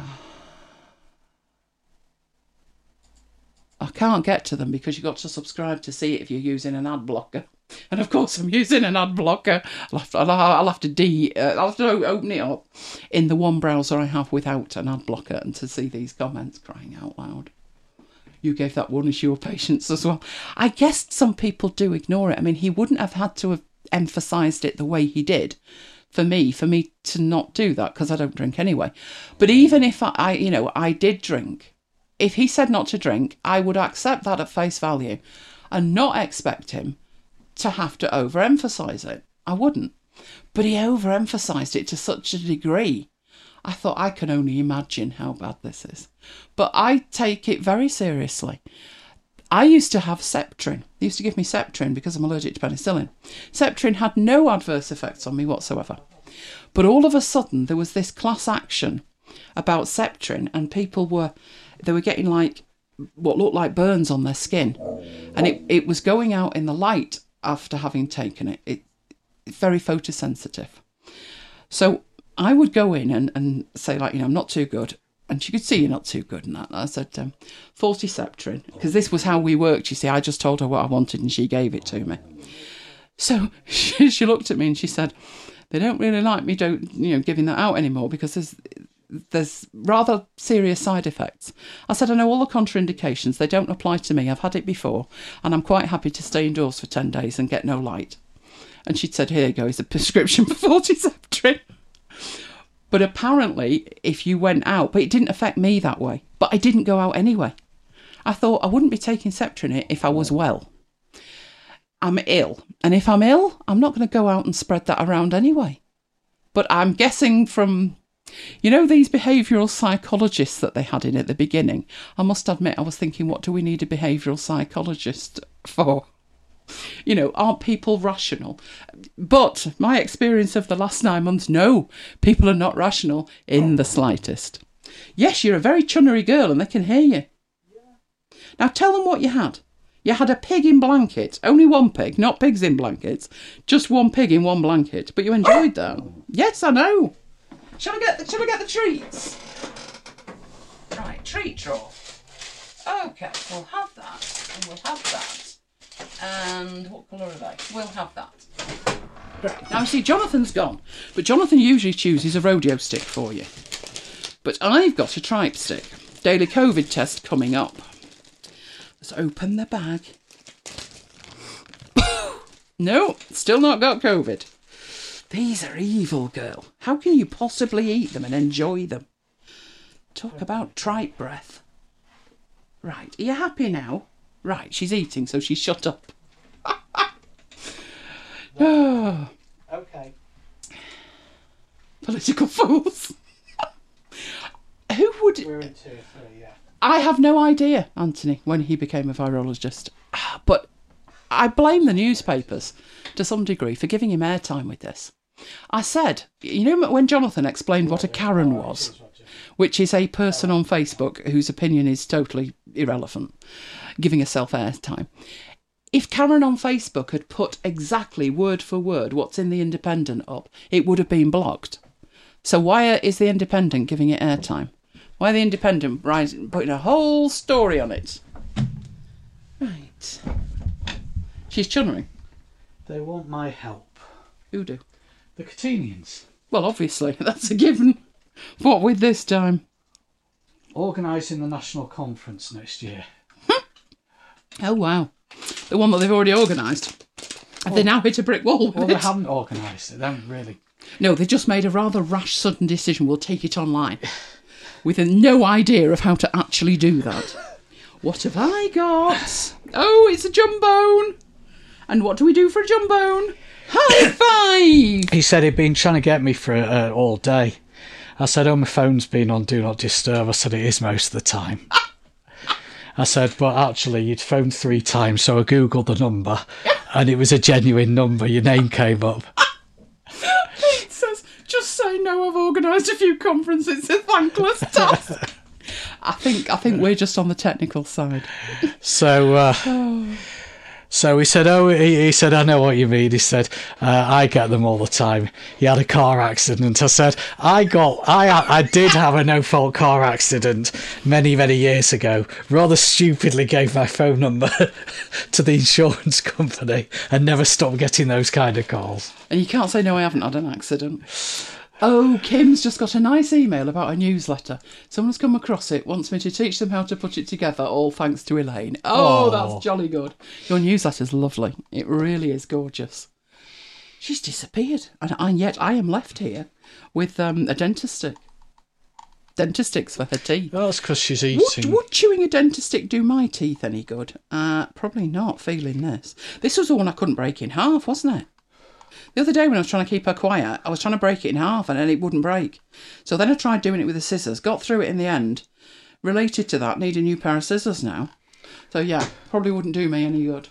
I can't get to them because you've got to subscribe to see it if you're using an ad blocker. And of course I'm using an ad blocker. I'll have to, I'll have to, de, uh, I'll have to open it up in the one browser I have without an ad blocker and to see these comments. Crying out loud. You gave that one as your patience as well. I guess some people do ignore it. I mean, he wouldn't have had to have emphasised it the way he did for me, for me to not do that because I don't drink anyway. But even if I, I, you know, I did drink, if he said not to drink, I would accept that at face value and not expect him to have to overemphasise it. I wouldn't. But he overemphasised it to such a degree. I thought, I can only imagine how bad this is. But I take it very seriously. I used to have Septrin. They used to give me Septrin because I'm allergic to penicillin. Septrin had no adverse effects on me whatsoever. But all of a sudden, there was this class action about Septrin, and people were, they were getting like, what looked like burns on their skin. And it, it was going out in the light after having taken it. It it's very photosensitive. So I would go in and, and say, like, you know, I'm not too good. And she could see you're not too good in that. And I said, um, forty Septrin, because this was how we worked, you see. I just told her what I wanted and she gave it to me. So she, she looked at me and she said, they don't really like me don't you know giving that out anymore because there's there's rather serious side effects. I said, I know all the contraindications. They don't apply to me. I've had it before and I'm quite happy to stay indoors for ten days and get no light. And she'd said, here you go, it's a prescription for forty Septrin. But apparently, if you went out, but it didn't affect me that way. But I didn't go out anyway. I thought I wouldn't be taking Septrin if I was well. I'm ill. And if I'm ill, I'm not going to go out and spread that around anyway. But I'm guessing from, you know, these behavioural psychologists that they had in at the beginning. I must admit, I was thinking, what do we need a behavioural psychologist for? You know, aren't people rational? But my experience of the last nine months, no, people are not rational in the slightest. Yes, you're a very chunnery girl and they can hear you. Now tell them what you had. You had a pig in blanket, only one pig, not pigs in blankets, just one pig in one blanket, but you enjoyed that. Yes, I know. Shall I get the, shall I get the treats? Right, treat drawer. Okay, we'll have that, and we'll have that. And what colour are they? We'll have that. Right. Now, you see, Jonathan's gone, but Jonathan usually chooses a rodeo stick for you. But I've got a tripe stick. Daily COVID test coming up. Let's open the bag. No, still not got COVID. These are evil, girl. How can you possibly eat them and enjoy them? Talk about tripe breath. Right, are you happy now? Right, she's eating, so she's shut up. Oh. Okay. Political fools. Who would... We're in two or three, yeah. I have no idea, Anthony, when he became a virologist. But I blame the newspapers, to some degree, for giving him airtime with this. I said, you know when Jonathan explained what a Karen was, which is a person on Facebook whose opinion is totally irrelevant, giving herself airtime. If Karen on Facebook had put exactly word for word what's in the Independent up, it would have been blocked. So why is the Independent giving it airtime? Why are the Independent rising, putting a whole story on it? Right. She's chunnering. They want my help. Who do? The Catenians. Well, obviously, that's a given. What with this time? Organising the national conference next year. Oh, wow. The one that they've already organised. Have well, they now hit a brick wall with Well, it? they haven't organised it. They haven't really. No, they just made a rather rash, sudden decision. We'll take it online. With no idea of how to actually do that. What have I got? Oh, it's a jumbone. And what do we do for a jumbone? High five! He said he'd been trying to get me for uh, all day. I said, oh, my phone's been on Do Not Disturb. I said, it is most of the time. I said, but actually, you'd phoned three times, so I Googled the number, and it was a genuine number. Your name came up. It says, just say no, I've organised a few conferences. It's a thankless task. I think I think we're just on the technical side. So... Uh, oh. So he said, oh, he, he said, I know what you mean. He said, uh, I get them all the time. He had a car accident. I said, I got, I, I did have a no-fault car accident many, many years ago. Rather stupidly gave my phone number to the insurance company and never stopped getting those kind of calls. And you can't say, no, I haven't had an accident. Oh, Kim's just got a nice email about a newsletter. Someone's come across it, wants me to teach them how to put it together, all thanks to Elaine. Oh, oh. That's jolly good. Your newsletter's lovely. It really is gorgeous. She's disappeared, and, and yet I am left here with um, a dentist stick. Dentist sticks for her teeth. Oh, that's because she's eating. Would, would chewing a dentist stick do my teeth any good? Uh, probably not, feeling this. This was the one I couldn't break in half, wasn't it? The other day when I was trying to keep her quiet, I was trying to break it in half and then it wouldn't break. So then I tried doing it with the scissors, got through it in the end. Related to that, need a new pair of scissors now. So yeah, probably wouldn't do me any good.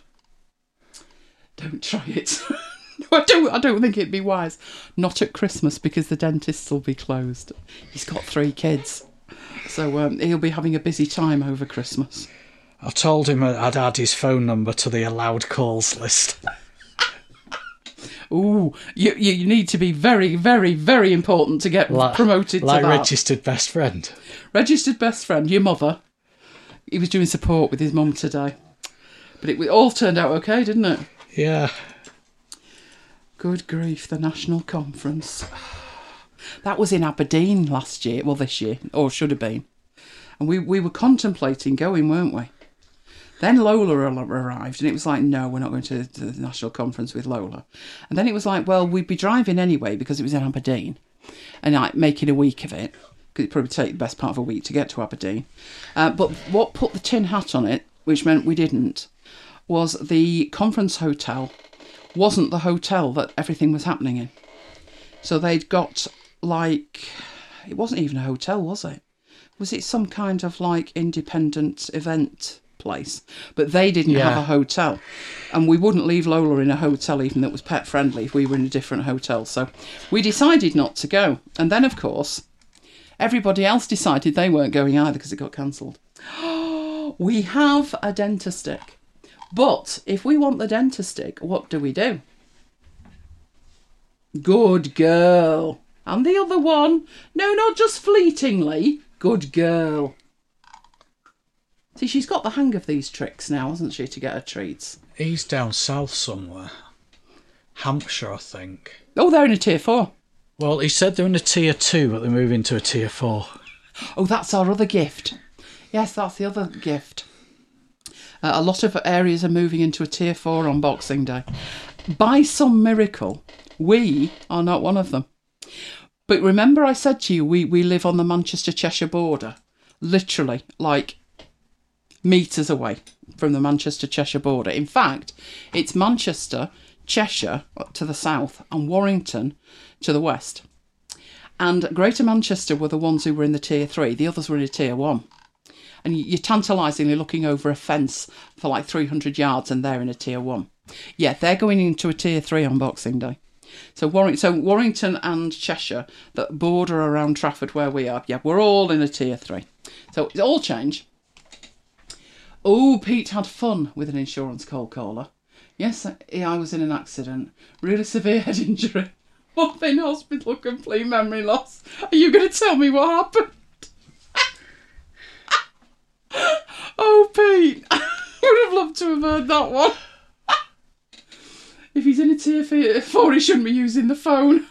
Don't try it. No, I don't, I don't think it'd be wise. Not at Christmas because the dentists will be closed. He's got three kids. So um, he'll be having a busy time over Christmas. I told him I'd add his phone number to the allowed calls list. Ooh, you, you need to be very, very, very important to get Like, promoted like to that. registered best friend. Registered best friend, your mother. He was doing support with his mum today. But it all turned out okay, didn't it? Yeah. Good grief, the National Conference. That was in Aberdeen last year, well, this year, or should have been. And we, we were contemplating going, weren't we? Then Lola arrived, and it was like, no, we're not going to the National Conference with Lola. And then it was like, well, we'd be driving anyway because it was in Aberdeen, and like making a week of it, because it'd probably take the best part of a week to get to Aberdeen. Uh, but what put the tin hat on it, which meant we didn't, was the conference hotel wasn't the hotel that everything was happening in. So they'd got, like, it wasn't even a hotel, was it? Was it some kind of, like, independent event place? But they didn't Yeah. have a hotel. And we wouldn't leave Lola in a hotel even that was pet friendly if we were in a different hotel. So we decided not to go. And then, of course, everybody else decided they weren't going either because it got cancelled. We have a Dentastick. But if we want the Dentastick, what do we do? Good girl. And the other one, no, not just fleetingly, good girl. See, she's got the hang of these tricks now, hasn't she, to get her treats? He's down south somewhere. Hampshire, I think. Oh, they're in a tier four. Well, he said they're in a tier two, but they're moving to a tier four. Oh, that's our other gift. Yes, that's the other gift. Uh, a lot of areas are moving into a tier four on Boxing Day. By some miracle, we are not one of them. But remember I said to you, we, we live on the Manchester-Cheshire border. Literally, like, metres away from the Manchester-Cheshire border. In fact, it's Manchester, Cheshire to the south, and Warrington to the west. And Greater Manchester were the ones who were in the tier three. The others were in a tier one. And you're tantalisingly looking over a fence for like three hundred yards and they're in a tier one. Yeah, they're going into a tier three on Boxing Day. So, Warring- so Warrington and Cheshire, that border around Trafford where we are, yeah, we're all in a tier three. So it's all change. Oh, Pete had fun with an insurance cold caller. Yes, I I was in an accident. Really severe head injury. Up in hospital, complete memory loss. Are you going to tell me what happened? Oh, Pete. I would have loved to have heard that one. If he's in a tier four, he shouldn't be using the phone.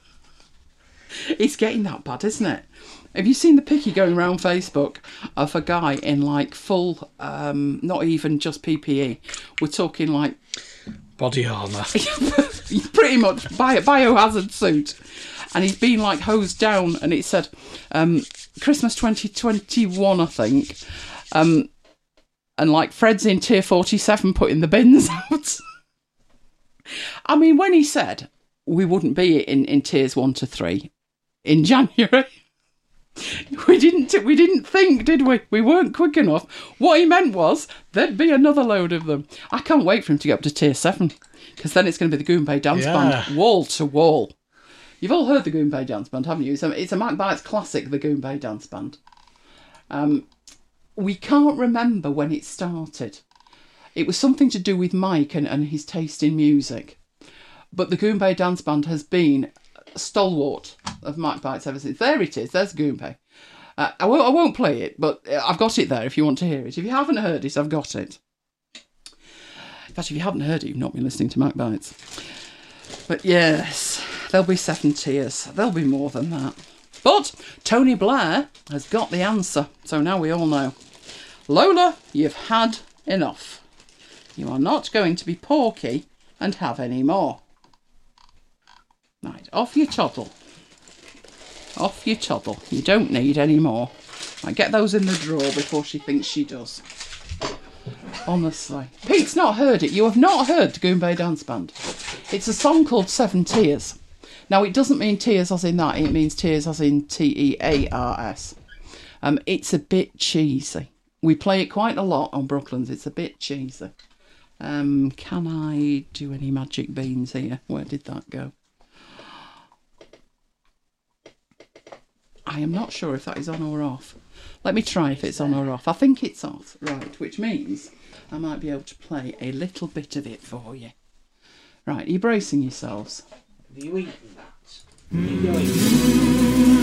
It's getting that bad, isn't it? Have you seen the picky going around Facebook of a guy in like full, um, not even just P P E, we're talking like Body armour. pretty much bio, biohazard suit, and he's been like hosed down, and it said um, Christmas twenty twenty-one, I think, um, and like Fred's in tier forty-seven putting the bins out. I mean, when he said we wouldn't be in, in tiers one to three in January, we didn't we didn't think, did we? We weren't quick enough. What he meant was there'd be another load of them. I can't wait for him to get up to tier seven, because then it's going to be the Goombay Dance Yeah. Band, wall to wall. You've all heard the Goombay Dance Band, haven't you? It's a, it's a Mac Bites classic, the Goombay Dance Band. Um, we can't remember when it started. It was something to do with Mike and, and his taste in music. But the Goombay Dance Band has been a stalwart of Mac Bites ever since. There it is, there's Goombay. Uh, I, won't, I won't play it, but I've got it there if you want to hear it. If you haven't heard it, I've got it. In fact, if you haven't heard it, you've not been listening to Mac Bites. But yes, there'll be seven tiers. There'll be more than that. But Tony Blair has got the answer, so now we all know. Lola, you've had enough. You are not going to be porky and have any more. Right, off you toddle. Off you toddle. You don't need any more. Right, get those in the drawer before she thinks she does. Honestly. Pete's not heard it. You have not heard the Goombay Dance Band. It's a song called Seven Tears. Now, it doesn't mean tears as in that. It means tears as in T E A R S. Um, it's a bit cheesy. We play it quite a lot on Brooklands. It's a bit cheesy. Um, can I do any magic beans here? Where did that go? I am not sure if that is on or off. Let me try if it's on or off. I think it's off, right, which means I might be able to play a little bit of it for you. Right, are you bracing yourselves? Have you eaten that? You go eat.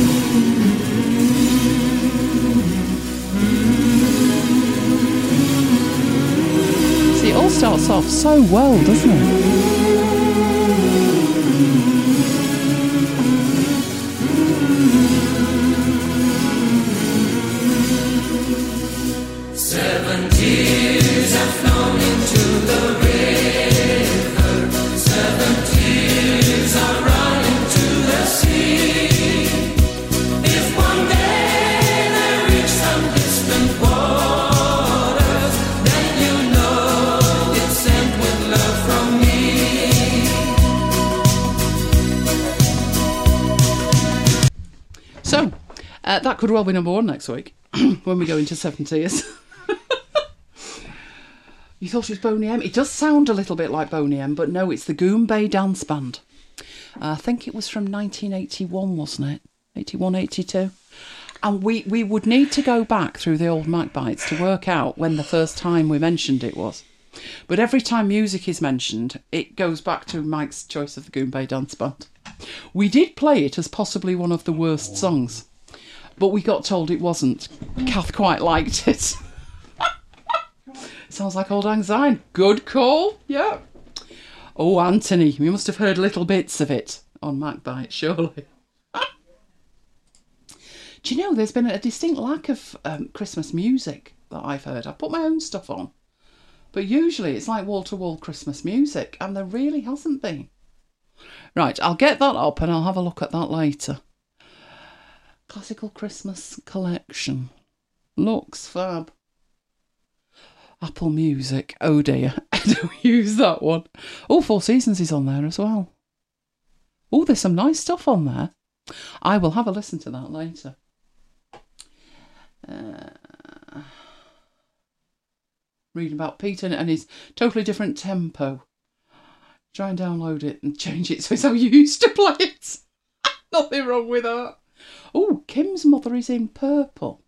See, it all starts off so well, doesn't it? Seven tears have flown into the river. Seven tears are running to the sea. If one day they reach some distant waters, then you know it's sent with love from me. So, uh, that could well be number one next week when we go into Seven Tears. You thought it was Boney M? It does sound a little bit like Boney M, but no, it's the Goombay Dance Band. Uh, I think it was from nineteen eighty-one, wasn't it? eighty-one, eighty-two. And we, we would need to go back through the old Mac Bites to work out when the first time we mentioned it was. But every time music is mentioned, it goes back to Mike's choice of the Goombay Dance Band. We did play it as possibly one of the worst songs, but we got told it wasn't. Kath quite liked it. Sounds like Old Lang Syne. Good call. Yeah. Oh, Anthony, you must have heard little bits of it on MacBite, surely. Do you know, there's been a distinct lack of um, Christmas music that I've heard. I put my own stuff on, but usually it's like wall-to-wall Christmas music, and there really hasn't been. Right, I'll get that up and I'll have a look at that later. Classical Christmas Collection. Looks fab. Apple Music. Oh dear. I don't use that one. Oh, Four Seasons is on there as well. Oh, there's some nice stuff on there. I will have a listen to that later. Uh, reading about Peter and his totally different tempo. Try and download it and change it so it's how you used to play it. Nothing wrong with that. Oh, Kim's Mother is in Purple.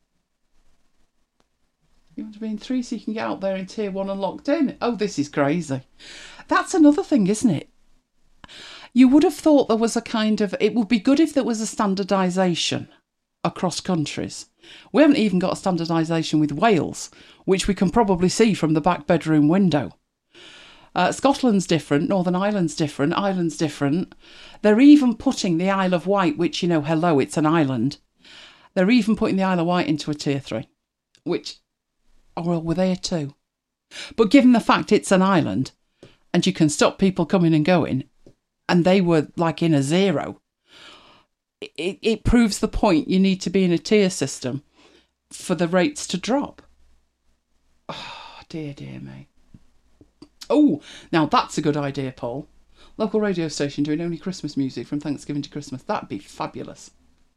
You want to be in three so you can get out there in tier one and locked in. Oh, this is crazy. That's another thing, isn't it? You would have thought there was a kind of... It would be good if there was a standardisation across countries. We haven't even got a standardisation with Wales, which we can probably see from the back bedroom window. Uh, Scotland's different, Northern Ireland's different, Ireland's different. They're even putting the Isle of Wight, which, you know, hello, it's an island. They're even putting the Isle of Wight into a tier three, which... Oh, well, we're there too. But given the fact it's an island and you can stop people coming and going, and they were like in a zero, it, it proves the point you need to be in a tier system for the rates to drop. Oh, dear, dear me. Oh, now that's a good idea, Paul. Local radio station doing only Christmas music from Thanksgiving to Christmas. That'd be fabulous.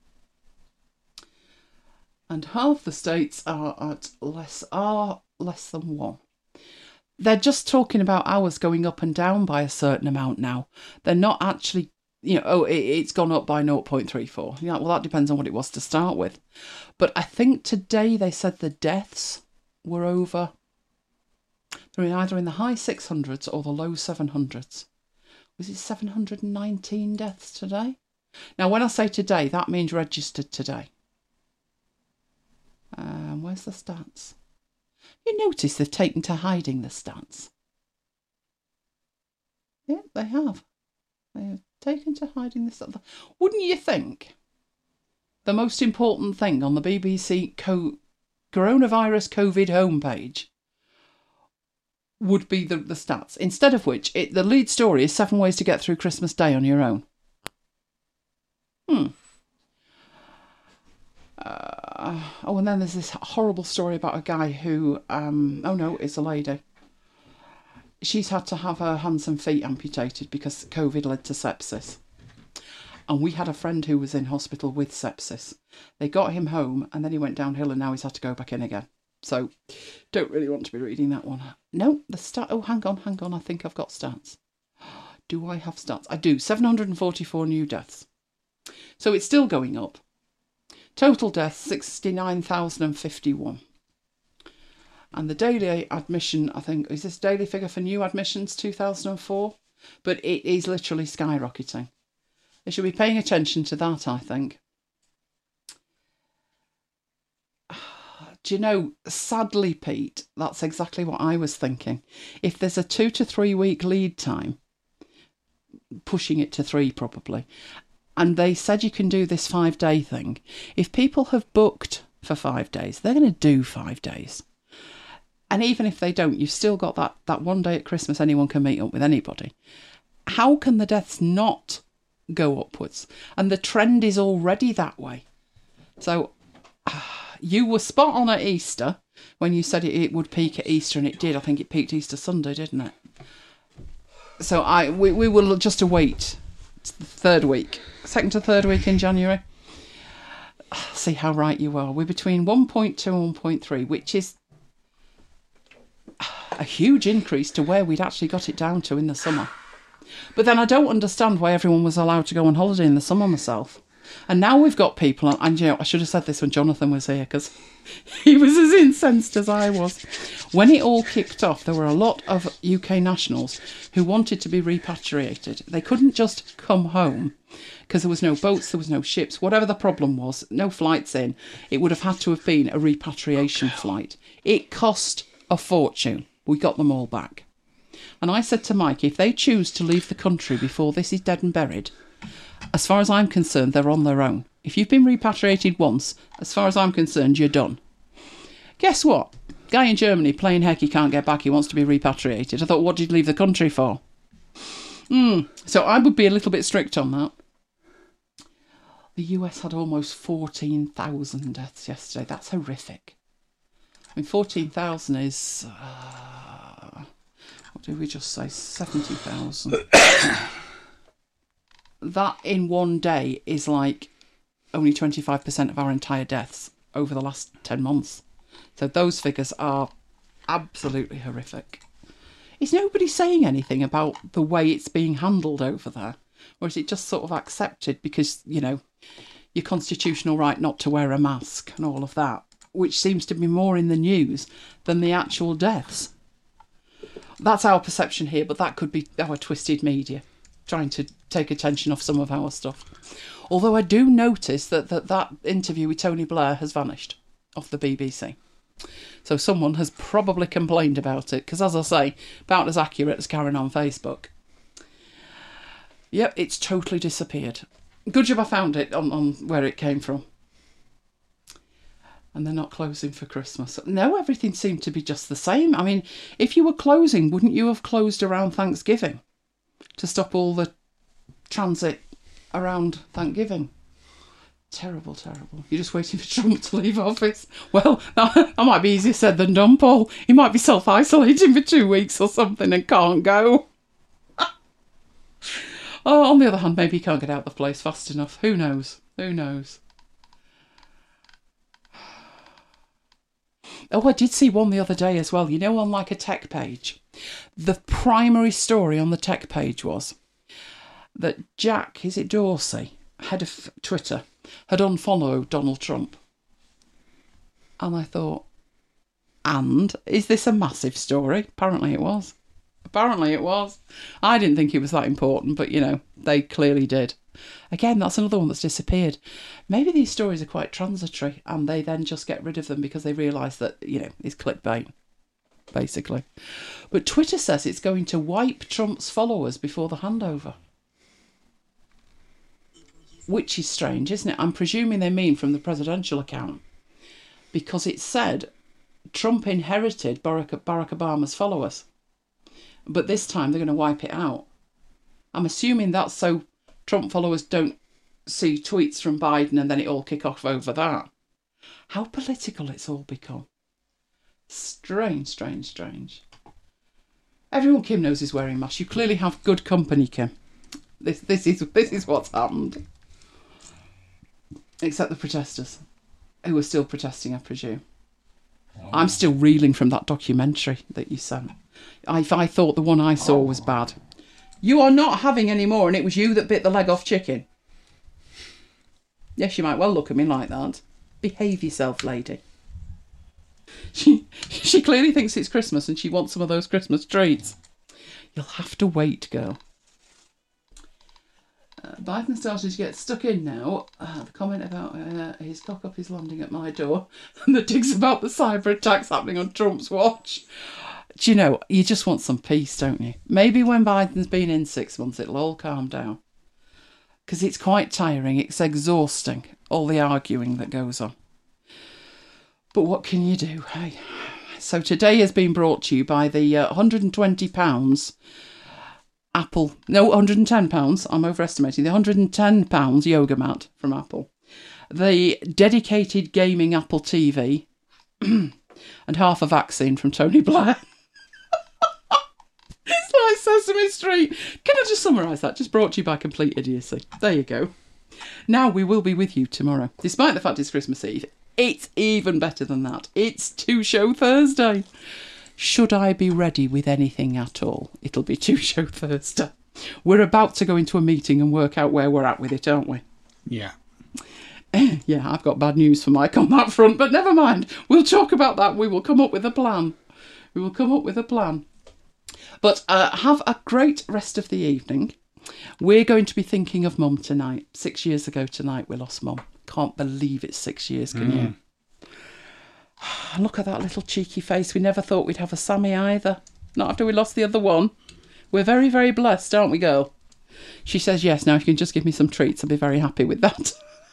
And half the states are at less are less than one. They're just talking about hours going up and down by a certain amount now. They're not actually, you know, oh, it, it's gone up by zero point three four. Yeah, well, that depends on what it was to start with. But I think today they said the deaths were over. They're either in the high six hundreds or the low seven hundreds. Was it seven hundred nineteen deaths today? Now, when I say today, that means registered today. Um, where's the stats? You notice they've taken to hiding the stats. Yeah, they have. They have taken to hiding the stats. Wouldn't you think the most important thing on the B B C co- coronavirus COVID homepage would be the, the stats? Instead of which, it, the lead story is seven ways to get through Christmas Day on your own. Hmm. Uh, oh, and then there's this horrible story about a guy who, um, oh no, it's a lady. She's had to have her hands and feet amputated because COVID led to sepsis. And we had a friend who was in hospital with sepsis. They got him home and then he went downhill and now he's had to go back in again. So, don't really want to be reading that one. No, the stat. Oh, hang on, hang on. I think I've got stats. Do I have stats? I do. seven hundred forty-four new deaths. So it's still going up. Total deaths, sixty-nine thousand fifty-one. And the daily admission, I think, is this daily figure for new admissions, two thousand four? But it is literally skyrocketing. They should be paying attention to that, I think. Do you know, sadly, Pete, that's exactly what I was thinking. If there's a two to three week lead time, pushing it to three probably, and they said you can do this five day thing, if people have booked for five days, they're going to do five days. And even if they don't, you've still got that, that one day at Christmas anyone can meet up with anybody. How can the deaths not go upwards? And the trend is already that way. So you were spot on at Easter when you said it, it would peak at Easter, and it did. I think it peaked Easter Sunday, didn't it? So I we, we will just await the third week, second to third week in January. See how right you are. We're between one point two and one point three, which is a huge increase to where we'd actually got it down to in the summer. But then I don't understand why everyone was allowed to go on holiday in the summer myself. And now we've got people, and you know, I should have said this when Jonathan was here, because he was as incensed as I was. When it all kicked off, there were a lot of U K nationals who wanted to be repatriated. They couldn't just come home because there was no boats, there was no ships, whatever the problem was, no flights in. It would have had to have been a repatriation flight. It cost a fortune. We got them all back. And I said to Mike, if they choose to leave the country before this is dead and buried, as far as I'm concerned, they're on their own. If you've been repatriated once, as far as I'm concerned, you're done. Guess what? Guy in Germany playing heck, he can't get back, he wants to be repatriated. I thought, what did you leave the country for? Mm. So I would be a little bit strict on that. The U S had almost fourteen thousand deaths yesterday. That's horrific. I mean, fourteen thousand is... Uh, what did we just say? seventy thousand. That in one day is like only twenty-five percent of our entire deaths over the last ten months. So those figures are absolutely horrific. Is nobody saying anything about the way it's being handled over there? Or is it just sort of accepted because, you know, your constitutional right not to wear a mask and all of that, which seems to be more in the news than the actual deaths? That's our perception here, but that could be our twisted media trying to take attention off some of our stuff. Although I do notice that that, that interview with Tony Blair has vanished off the B B C. So someone has probably complained about it, because as I say, about as accurate as Karen on Facebook. Yep, it's totally disappeared. Good job I found it on, on where it came from. And they're not closing for Christmas. No, everything seemed to be just the same. I mean, if you were closing, wouldn't you have closed around Thanksgiving to stop all the transit around Thanksgiving? Terrible, terrible. You're just waiting for Trump to leave office. Well, that, that might be easier said than done, Paul. He might be self-isolating for two weeks or something and can't go. Oh, on the other hand, maybe he can't get out of the place fast enough. Who knows? Who knows? Oh, I did see one the other day as well. You know, on like a tech page. The primary story on the tech page was that Jack, is it Dorsey, head of Twitter, had unfollowed Donald Trump. And I thought, and is this a massive story? Apparently it was. Apparently it was. I didn't think it was that important, but, you know, they clearly did. Again, that's another one that's disappeared. Maybe these stories are quite transitory and they then just get rid of them because they realise that, you know, it's clickbait, basically. But Twitter says it's going to wipe Trump's followers before the handover. Which is strange, isn't it? I'm presuming they mean from the presidential account. Because it said Trump inherited Barack, Barack Obama's followers. But this time they're going to wipe it out. I'm assuming that's so Trump followers don't see tweets from Biden and then it all kick off over that. How political it's all become. Strange, strange, strange. Everyone Kim knows is wearing masks. You clearly have good company, Kim. This, this is this is what's happened. Except the protesters, who are still protesting, I presume. Oh. I'm still reeling from that documentary that you sent. I, I thought the one I saw was bad. You are not having any more, and it was you that bit the leg off chicken. Yes, you might well look at me like that. Behave yourself, lady. She she clearly thinks it's Christmas and she wants some of those Christmas treats. You'll have to wait, girl. Biden's starting to get stuck in now. Uh, the comment about uh, his cock-up is landing at my door and the digs about the cyber attacks happening on Trump's watch. Do you know, you just want some peace, don't you? Maybe when Biden's been in six months, it'll all calm down. Because it's quite tiring. It's exhausting, all the arguing that goes on. But what can you do, hey? So today has been brought to you by the uh, one hundred twenty pounds Apple, no, one hundred ten pounds, I'm overestimating, the one hundred ten pounds yoga mat from Apple, the dedicated gaming Apple T V, and half a vaccine from Tony Blair. It's like Sesame Street. Can I just summarise that? Just brought to you by Complete Idiocy. There you go. Now we will be with you tomorrow. Despite the fact it's Christmas Eve, it's even better than that. It's Two Show Thursday. Should I be ready with anything at all, it'll be Two Show Thursday. We're about to go into a meeting and work out where we're at with it, aren't we? Yeah. Yeah, I've got bad news for Mike on that front, but never mind. We'll talk about that. We will come up with a plan. We will come up with a plan. But uh, have a great rest of the evening. We're going to be thinking of Mum tonight. Six years ago tonight, we lost Mum. Can't believe it's six years, can mm. you? Look at that little cheeky face. We never thought we'd have a Sammy either. Not after we lost the other one. We're very, very blessed, aren't we, girl? She says yes. Now, if you can just give me some treats, I'll be very happy with that.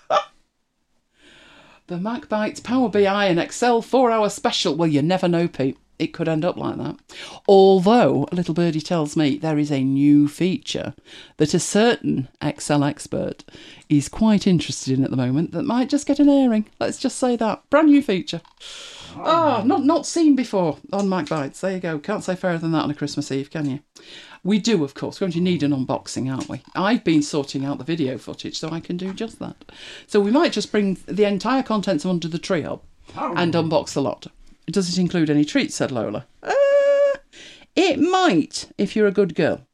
The MacBites Power B I and Excel four-hour special. Well, you never know, Pete. It could end up like that. Although, a little birdie tells me there is a new feature that a certain Excel expert is quite interested in at the moment that might just get an airing. Let's just say that. Brand new feature. Ah, oh, not, not seen before on MacBites. There you go. Can't say fairer than that on a Christmas Eve, can you? We do, of course. We're going to need an unboxing, aren't we? I've been sorting out the video footage so I can do just that. So we might just bring the entire contents Under the Tree up and unbox the lot. Does it include any treats, said Lola. Uh, it might, if you're a good girl.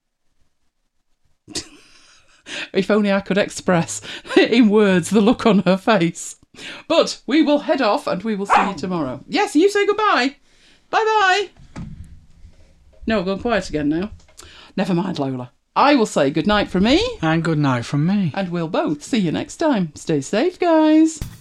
If only I could express in words the look on her face. But we will head off and we will see you tomorrow. Yes, you say goodbye. Bye-bye. No, I've gone quiet again now. Never mind, Lola. I will say good night from me. And good night from me. And we'll both see you next time. Stay safe, guys.